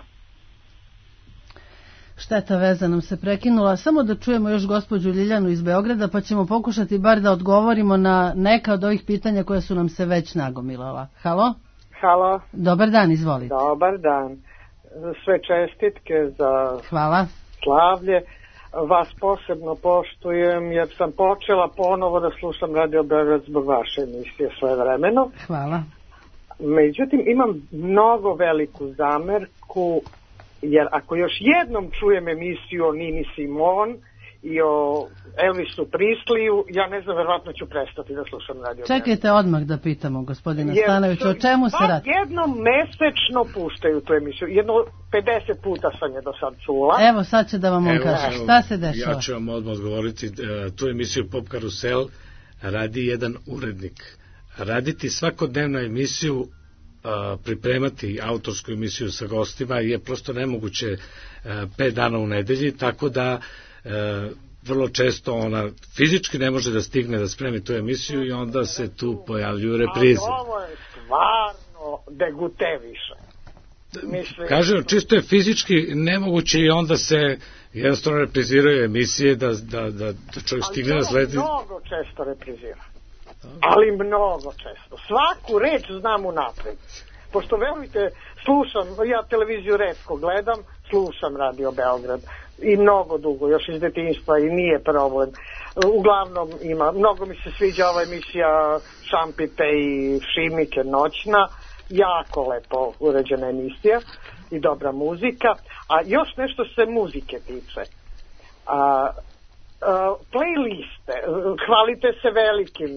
Šteta, veza nam se prekinula. Samo da čujemo još gospođu Ljiljanu iz Beograda, pa ćemo pokušati bar da odgovorimo na neka od ovih pitanja koja su nam se već nagomilala. Halo? Halo. Dobar dan, izvolite. Dobar dan. Sve čestitke za Hvala. slavlje. Vas posebno poštujem jer sam počela ponovo da slušam Radio Beograd zbog vaše emisije svojevremeno. Hvala. Međutim, imam mnogo veliku zamerku, jer ako još jednom čujem emisiju o Nini Simon i o Elvisu Prisliju, ja ne znam, verovatno ću prestati da slušam Radio Beograd. Čekajte odmah da pitamo gospodina Stanovića, o čemu se radi? Jednom mesečno puštaju tu emisiju, jedno pedeset puta sam je do sad čula. Evo sad će da vam on kaže, šta se dešava? Ja ću vam odmah odgovoriti, tu emisiju Pop Karusel radi jedan urednik. Raditi svakodnevnu emisiju a, pripremati autorsku emisiju sa gostima je prosto nemoguće a, pet dana u nedelji, tako da a, vrlo često ona fizički ne može da stigne da spremi tu emisiju i onda se tu pojavljuju reprize. Ali ovo je stvarno deguteviše. Mislim... Kažem, čisto je fizički nemoguće i onda se jednostavno repriziraju emisije da, da, da, da čovjek stigne da sledi. Ali mnogo često reprizira. Ali mnogo često. Svaku reč znam unapred. Pošto, verujte, slušam, ja televiziju retko gledam, slušam Radio Beograd. I mnogo dugo, još iz detinjstva i nije problem. Uglavnom ima, mnogo mi se sviđa ova emisija Šampite i Šimike noćna, jako lepo uređena emisija i dobra muzika. A još nešto se muzike tiče. A, a, playliste, hvalite se velikim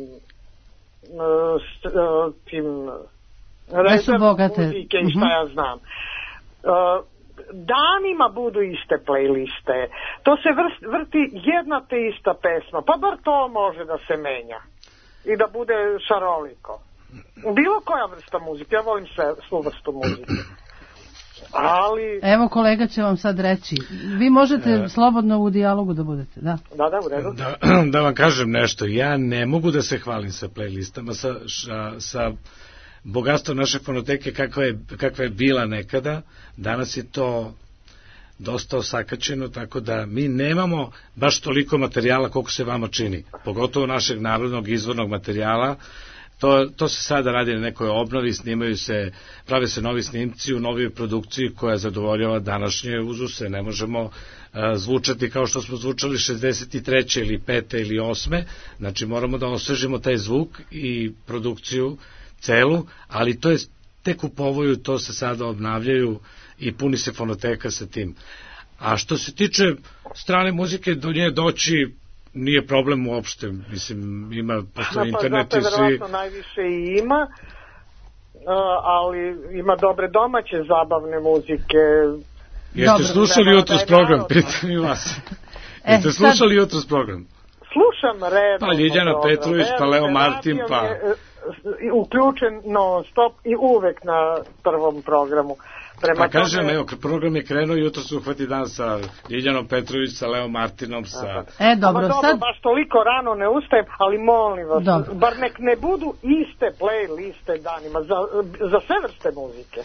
a, s, a, tim rezervom muzike i šta ja znam. A, danima budu iste playliste. To se vrst, vrti jedna te ista pesma. Pa bar to može da se menja. I da bude šaroliko. Bilo koja vrsta muzike. Ja volim sve, svu vrstu muzike. Ali... Evo kolega će vam sad reći. Vi možete e... slobodno u dijalogu da budete. Da, da, da u redu. Da, da vam kažem nešto. Ja ne mogu da se hvalim sa playlistama, sa... sa, sa bogatstvo naše fonoteke kakva je, kakva je bila nekada, danas je to dosta osakaćeno, tako da mi nemamo baš toliko materijala koliko se vama čini, pogotovo našeg narodnog izvornog materijala. To, to se sada radi na nekoj obnovi, snimaju se, prave se novi snimci u novoj produkciji koja zadovoljava današnje uzuse. Ne možemo uh, zvučati kao što smo zvučali šezdeset treće ili pete ili osme, znači moramo da osvežimo taj zvuk i produkciju celu, ali to je tek u povoju, to se sada obnavljaju i puni se fonoteka sa tim. A što se tiče strane muzike, do nje doći nije problem uopšte, mislim, ima postoji internet i svi... Pa zato je verovatno najviše i ima, ali ima dobre domaće zabavne muzike. Jeste slušali jutros program, pitam i vas. Jeste slušali jutros program? Slušam redno. Pa Ljiljana Petrović, pa Leo Martin, pa... uključen non stop i uvek na prvom programu. Prema pa kažem, tome... evo, program je krenuo i jutro su uhvati dan sa Ljiljanom Petrović, sa Leo Martinom, sa... E, dobro, dobro sad... baš toliko rano ne ustajem, ali molim vas, dobro. Bar nek ne budu iste playliste danima, za, za sve vrste muzike.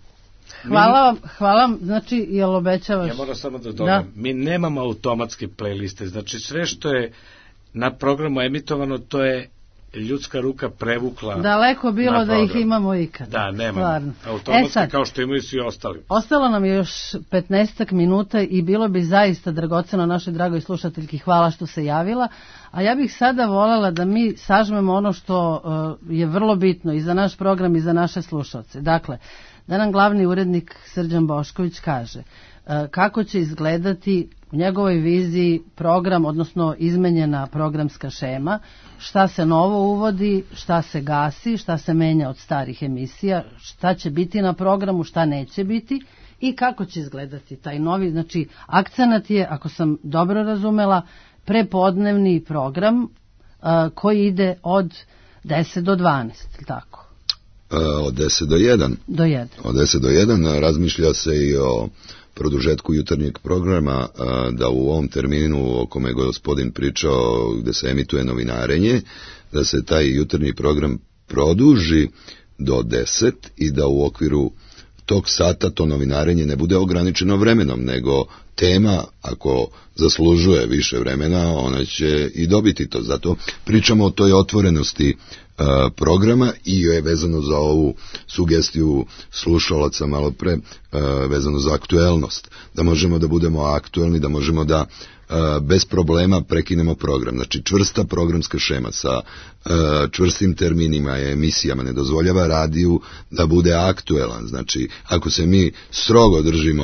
Hvala vam, hvala vam, znači, jel obećavaš? Ja moram samo da dodam, da. Mi nemamo automatske playliste, znači sve što je na programu emitovano, to je ljudska ruka prevukla. Daleko bilo da ih imamo ikad. Da, nemamo. Automatski e kao što imaju svi ostali. Ostalo nam je još petnaestak minuta i bilo bi zaista dragoceno našoj dragoj slušateljki, hvala što se javila. A ja bih sada voljela da mi sažmemo ono što uh, je vrlo bitno i za naš program i za naše slušalce. Dakle, da nam glavni urednik Srđan Bošković kaže uh, kako će izgledati u njegovoj viziji program, odnosno izmenjena programska šema, šta se novo uvodi, šta se gasi, šta se menja od starih emisija, šta će biti na programu, šta neće biti i kako će izgledati taj novi, znači akcenat je, ako sam dobro razumela, prepodnevni program uh, koji ide od deset do dvanaest, tako? Uh, od deset do jedan. Do jedan. Od deset do jedan razmišlja se i o produžetku jutarnjeg programa, da u ovom terminu o kome je gospodin pričao, gde se emituje novinarenje, da se taj jutarnji program produži do deset i da u okviru tog sata to novinarenje ne bude ograničeno vremenom, nego tema, ako zaslužuje više vremena, ona će i dobiti to. Zato pričamo o toj otvorenosti uh, programa i je vezano za ovu sugestiju slušalaca malo pre, uh, vezano za aktuelnost. Da možemo da budemo aktuelni, da možemo da uh, bez problema prekinemo program. Znači čvrsta programska šema sa uh, čvrstim terminima i emisijama ne dozvoljava radiju da bude aktuelan. Znači ako se mi strogo držimo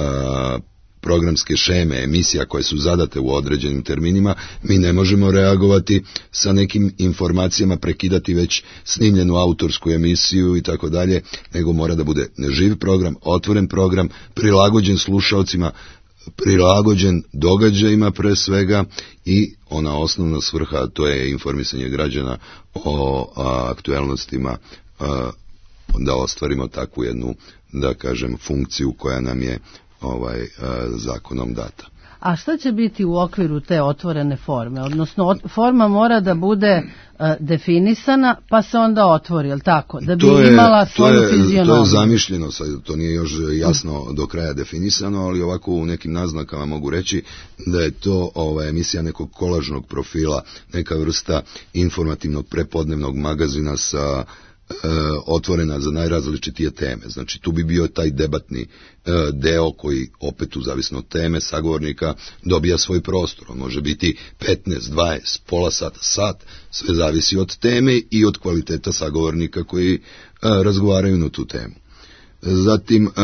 uh, programske šeme, emisija koje su zadate u određenim terminima, mi ne možemo reagovati sa nekim informacijama, prekidati već snimljenu autorsku emisiju i tako dalje, nego mora da bude živ program, otvoren program, prilagođen slušalcima, prilagođen događajima pre svega i ona osnovna svrha, to je informisanje građana o a, aktuelnostima a, da ostvarimo takvu jednu, da kažem, funkciju koja nam je ovaj zakonom data. A šta će biti u okviru te otvorene forme? Odnosno, ot, forma mora da bude uh, definisana, pa se onda otvori, jel tako? Da bi to je, imala svoju to je, fizionomiju. To je zamišljeno, sad, to nije još jasno do kraja definisano, ali ovako u nekim naznakama mogu reći da je to ova, emisija nekog kolažnog profila, neka vrsta informativnog prepodnevnog magazina sa E, otvorena za najrazličitije teme. Znači tu bi bio taj debatni e, deo koji opet u zavisno od teme sagovornika dobija svoj prostor. On može biti petnaest, dvadeset, pola sata, sat, sve zavisi od teme i od kvaliteta sagovornika koji e, razgovaraju na tu temu. Zatim e,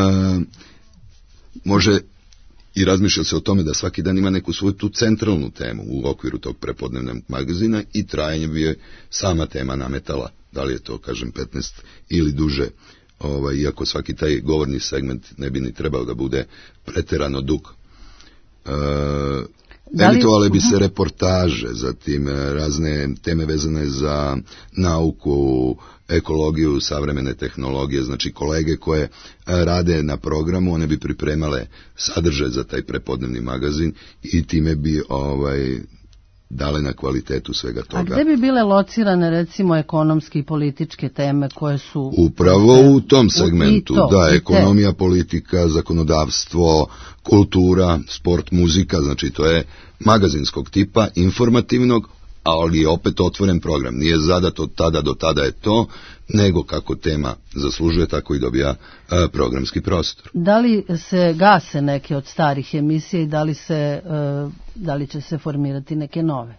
može i razmišlja se o tome da svaki dan ima neku svoju tu centralnu temu u okviru tog prepodnevnog magazina i trajanje bi je sama tema nametala. Da li je to, kažem, petnaest ili duže, ovaj, iako svaki taj govorni segment ne bi ni trebao da bude preterano dug. E, emitovale bi se reportaže, zatim razne teme vezane za nauku, ekologiju, savremene tehnologije, znači kolege koje rade na programu, one bi pripremale sadržaj za taj prepodnevni magazin i time bi ovaj dale na kvalitetu svega toga. A gde bi bile locirane recimo ekonomske i političke teme koje su... Upravo u tom segmentu, u to, da, ekonomija, politika, zakonodavstvo, kultura, sport, muzika, znači to je magazinskog tipa, informativnog, ali je opet otvoren program. Nije zadat od tada do tada je to, nego kako tema zaslužuje, tako i dobija a, programski prostor. Da li se gase neke od starih emisija i da li, se, a, da li će se formirati neke nove?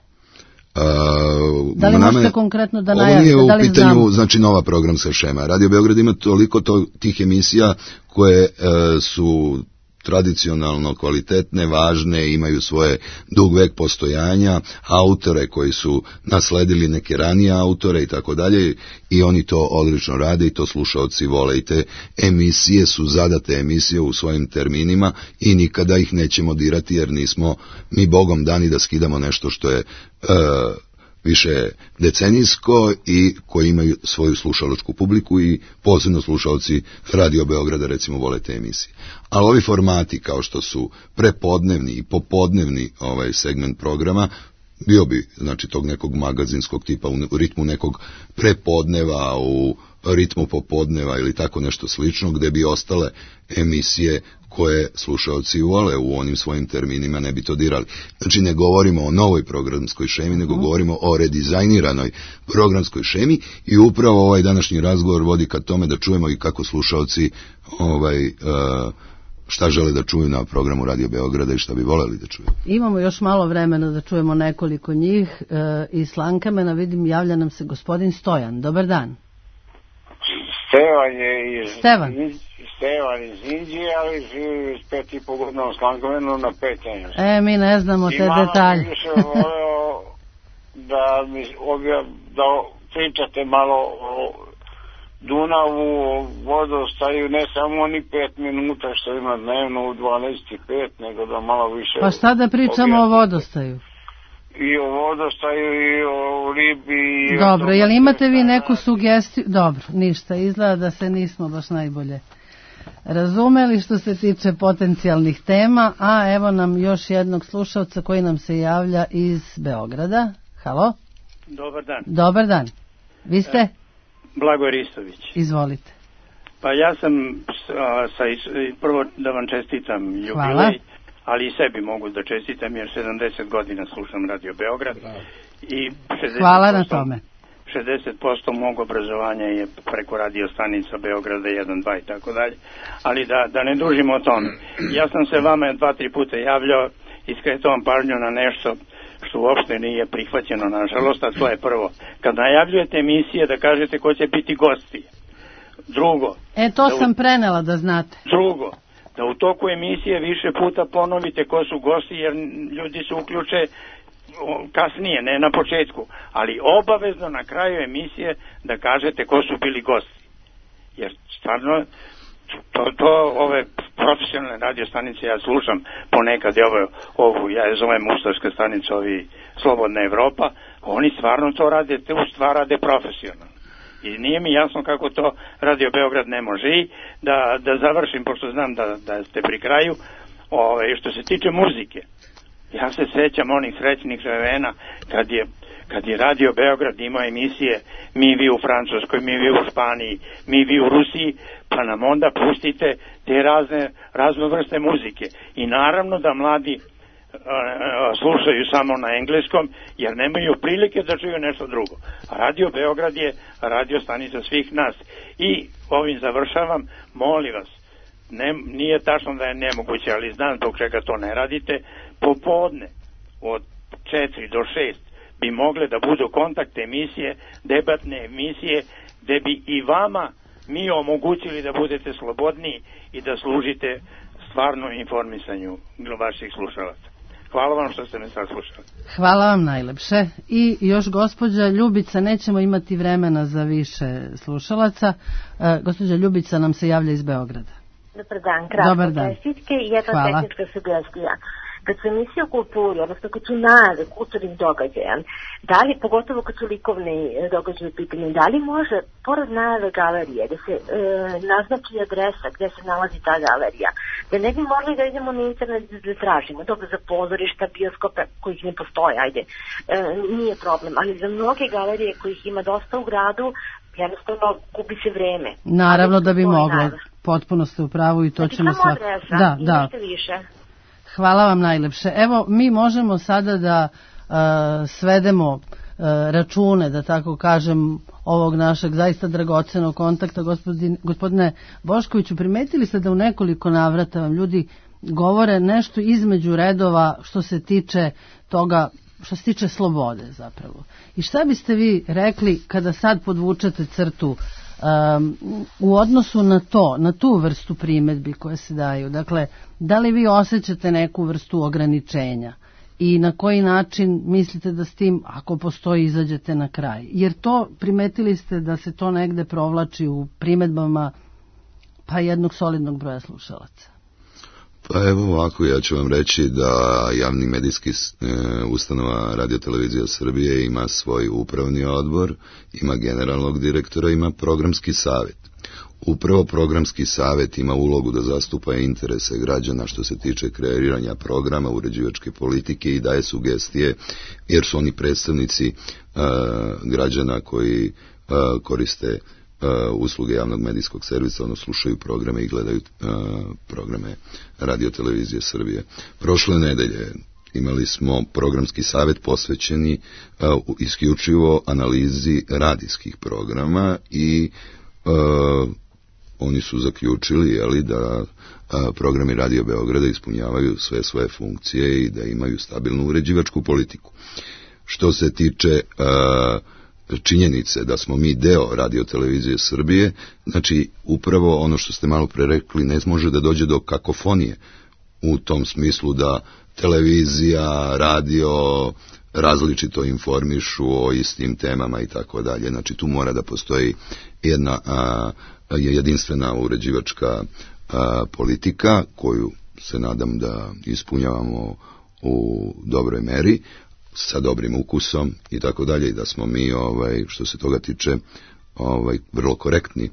A, da li možete konkretno da najavite? Ovo nije u da li pitanju, znam? znači, nova programska šema. Radio Beograd ima toliko to, tih emisija koje a, su tradicionalno kvalitetne, važne, imaju svoje dug vek postojanja, autore koji su nasledili neke ranije autore i tako dalje, i oni to odlično rade i to slušaoci vole i te emisije su zadate emisije u svojim terminima i nikada ih nećemo dirati jer nismo mi bogom dani da skidamo nešto što je uh, više decenijsko i koji imaju svoju slušalačku publiku i posebno slušalci Radio Beograda recimo vole te emisije. Ali ovi formati kao što su prepodnevni i popodnevni ovaj segment programa bio bi znači tog nekog magazinskog tipa u ritmu nekog prepodneva, u ritmu popodneva ili tako nešto slično gde bi ostale emisije koje slušaoci vole u onim svojim terminima ne bi to dirali. Znači ne govorimo o novoj programskoj šemi, nego govorimo o redizajniranoj programskoj šemi i upravo ovaj današnji razgovor vodi ka tome da čujemo i kako slušaoci ovaj, uh, šta žele da čuju na programu Radio Beograda i šta bi voljeli da čuju. Imamo još malo vremena da čujemo nekoliko njih. E, iz Slankamena vidim javlja nam se gospodin Stojan. Dobar dan. Stevan je iz, Stevan. iz, Stevan iz Indije, ali živi iz pet i po godina u Slankamenu na petenju. E, mi ne znamo te detalje. detalje. I malo više voleo da mi objav, da pričate malo o Dunavu, o vodostaju, ne samo oni pet minuta što ima dnevno u dvanaest i pet, nego da malo više... Pa šta da pričamo objavite. O vodostaju? I o vodostaju, i o ribi... I Dobro, jel imate vi neku sugestiju? Dobro, ništa, izgleda da se nismo baš najbolje razumeli što se tiče potencijalnih tema, a evo nam još jednog slušalca koji nam se javlja iz Beograda. Halo? Dobar dan. Dobar dan. Vi ste? E, Blagoje Ristović. Izvolite. Pa ja sam, a, sa, prvo da vam čestitam jubilej, ali i sebi mogu da čestitam jer sedamdeset godina slušam Radio Beograd. I šezdeset posto, hvala na tome. šezdeset posto mog obrazovanja je preko radio stanica Beograda jedan, dva i tako dalje. Ali da, da ne dužimo o tome. Ja sam se vama dva, tri puta javljao i skretao vam pažnju na nešto što uopšte nije prihvaćeno, nažalost, a to je prvo. Kad najavljujete emisije da kažete ko će biti gosti. Drugo. E, to u... sam prenela da znate. Drugo. Da u toku emisije više puta ponovite ko su gosti, jer ljudi se uključe kasnije, ne na početku, ali obavezno na kraju emisije da kažete ko su bili gosti. Jer stvarno to, to ove profesionalne radio stanice ja slušam ponekad ovo, ovu, ja je zovem ustarska stanica, ovi Slobodna Evropa, oni stvarno to rade, te u stvar rade profesionalno. I nije mi jasno kako to Radio Beograd ne može. I da, da završim, pošto znam da, da ste pri kraju, ove, što se tiče muzike. Ja se sećam onih srećnih vremena kad je, kad je Radio Beograd imao emisije Mi vi u Francuskoj, Mi vi u Španiji, Mi vi u Rusiji, pa nam onda pustite te razne, razne vrste muzike. I naravno da mladi a, a, slušaju samo na engleskom, jer nemaju prilike da čuju nešto drugo. A Radio Beograd je radio stanica svih nas. I ovim završavam, molim vas, ne, nije tačno da je nemoguće, ali znam zbog čega to ne radite, popodne od četiri do šest bi mogle da budu kontakt emisije, debatne emisije, gde bi i vama mi omogućili da budete slobodniji i da služite stvarno informisanju vaših slušalaca. Hvala vam što ste me saslušali. Hvala vam najlepše. I još gospođa Ljubica, nećemo imati vremena za više slušalaca. E, gospođa Ljubica nam se javlja iz Beograda. Dobar dan, kratko. Dobar dan. Čestitke i jedna tehnička sugestija. Kad su emisije o kulturi, odnosno kad su najave kulturnih događaja, da li, pogotovo kad su likovni događaji u pitanju, da li može, pored najave galerije, da se e, naznači adresa gde se nalazi ta galerija, da ne bi morali da idemo na internet da tražimo, dobro za pozorišta, bioskope, kojih ne postoje, ajde, e, nije problem, ali za mnoge galerije kojih ima dosta u gradu, jednostavno gubi se vreme. Naravno da bi moglo, potpuno ste u pravu i to znači, ćemo svak... adresa, da, i da. nešto više. Hvala vam najlepše. Evo, mi možemo sada da uh, svedemo uh, račune, da tako kažem, ovog našeg zaista dragocenog kontakta. Gospodin, gospodine Boškoviću, primetili ste da u nekoliko navrata vam ljudi govore nešto između redova što se tiče toga, što se tiče slobode zapravo. I šta biste vi rekli kada sad podvučete crtu Um, u odnosu na to, na tu vrstu primedbi koje se daju? Dakle, da li vi osjećate neku vrstu ograničenja i na koji način mislite da s tim, ako postoji, izađete na kraj? Jer to, primetili ste da se to negde provlači u primedbama pa jednog solidnog broja slušalaca. Pa evo ovako, ja ću vam reći da javni medijski e, ustanova Radio Televizija Srbije ima svoj upravni odbor, ima generalnog direktora, ima programski savjet. Upravo programski savjet ima ulogu da zastupa interese građana što se tiče kreiranja programa, uređivačke politike i daje sugestije, jer su oni predstavnici e, građana koji e, koriste Uh, usluge javnog medijskog servisa, ono slušaju programe i gledaju uh, programe Radio Televizije Srbije. Prošle nedelje imali smo programski savjet posvećeni uh, isključivo analizi radijskih programa i uh, oni su zaključili jeli, da uh, programi Radio Beograda ispunjavaju sve svoje funkcije i da imaju stabilnu uređivačku politiku. Što se tiče uh, činjenice da smo mi deo Radio Televizije Srbije, znači upravo ono što ste malo pre rekli, ne može da dođe do kakofonije u tom smislu da televizija, radio različito informišu o istim temama i tako dalje. Znači tu mora da postoji jedna a, jedinstvena uređivačka a, politika koju se nadam da ispunjavamo u dobroj meri, sa dobrim ukusom i tako dalje, i da smo mi, ovaj, što se toga tiče, ovaj, vrlo korektni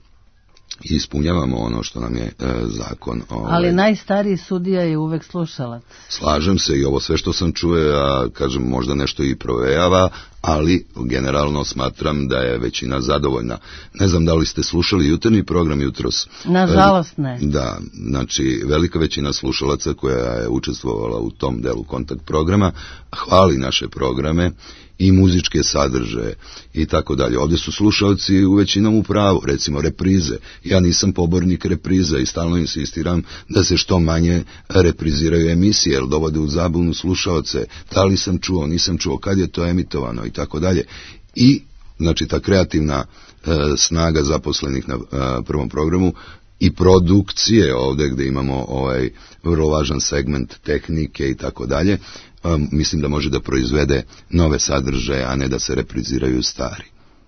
i ispunjavamo ono što nam je e, zakon. Ovaj. Ali najstariji sudija je uvek slušalac. Slažem se i ovo sve što sam čuje, a kažem možda nešto i provejava, ali generalno smatram da je većina zadovoljna. Ne znam da li ste slušali jutarnji program jutros. Nažalost ne. Da, znači velika većina slušalaca koja je učestvovala u tom delu kontakt programa hvali naše programe i muzičke sadržaje i tako dalje. Ovdje su slušalci u većinom u pravu, recimo reprize. Ja nisam pobornik repriza i stalno insistiram da se što manje repriziraju emisije, jer dovode u zabunu slušalce. Da li sam čuo, nisam čuo, kad je to emitovano i tako dalje. I, znači, ta kreativna e, snaga zaposlenih na e, prvom programu i produkcije ovdje gdje imamo ovaj vrlo važan segment tehnike i tako dalje, mislim da može da proizvede nove sadržaje, a ne da se repriziraju stari.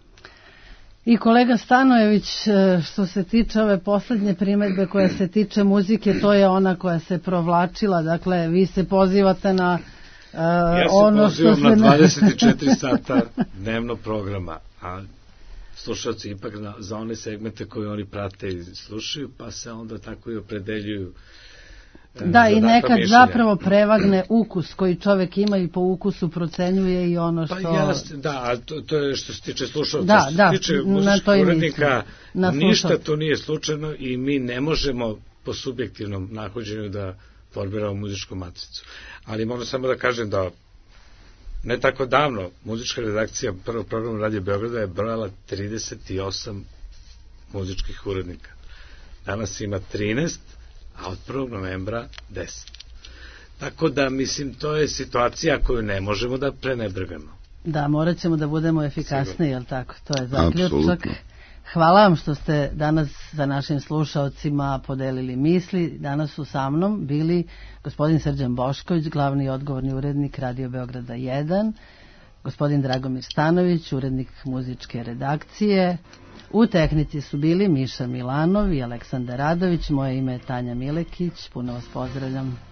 I kolega Stanojević, što se tiče ove posljednje primjedbe koja se tiče muzike, to je ona koja se provlačila, dakle vi se pozivate na uh, ja ono što se... Ja se pozivam na dvadeset četiri sata dnevno programa, a slušalci ipak na, za one segmente koje oni prate i slušaju, pa se onda tako i opredeljuju. Da, i nekad zapravo prevagne ukus koji čovek ima i po ukusu procenjuje i ono što... Pa jasno, da, a to, to je što se tiče slušalca, da, što se da, tiče muzičkih urednika, na ništa to nije slučajno i mi ne možemo po subjektivnom nahođenju da formiramo muzičku maticu. Ali moram samo da kažem da ne tako davno muzička redakcija prvog programa Radio Beograda je brojala trideset osam muzičkih urednika. Danas ima trinaest, a od prvog novembra deset. Tako da, mislim, to je situacija koju ne možemo da prenebregamo. Da, morat ćemo da budemo efikasniji, jel tako? To je zaključak. Apsolutno. Hvala vam što ste danas za našim slušaocima podelili misli. Danas su sa mnom bili gospodin Srđan Bošković, glavni i odgovorni urednik Radio Beograda jedan, gospodin Dragomir Stanović, urednik muzičke redakcije. U tehnici su bili Miša Milanov i Aleksandar Radović. Moje ime je Tanja Milekić. Puno vas pozdravljam.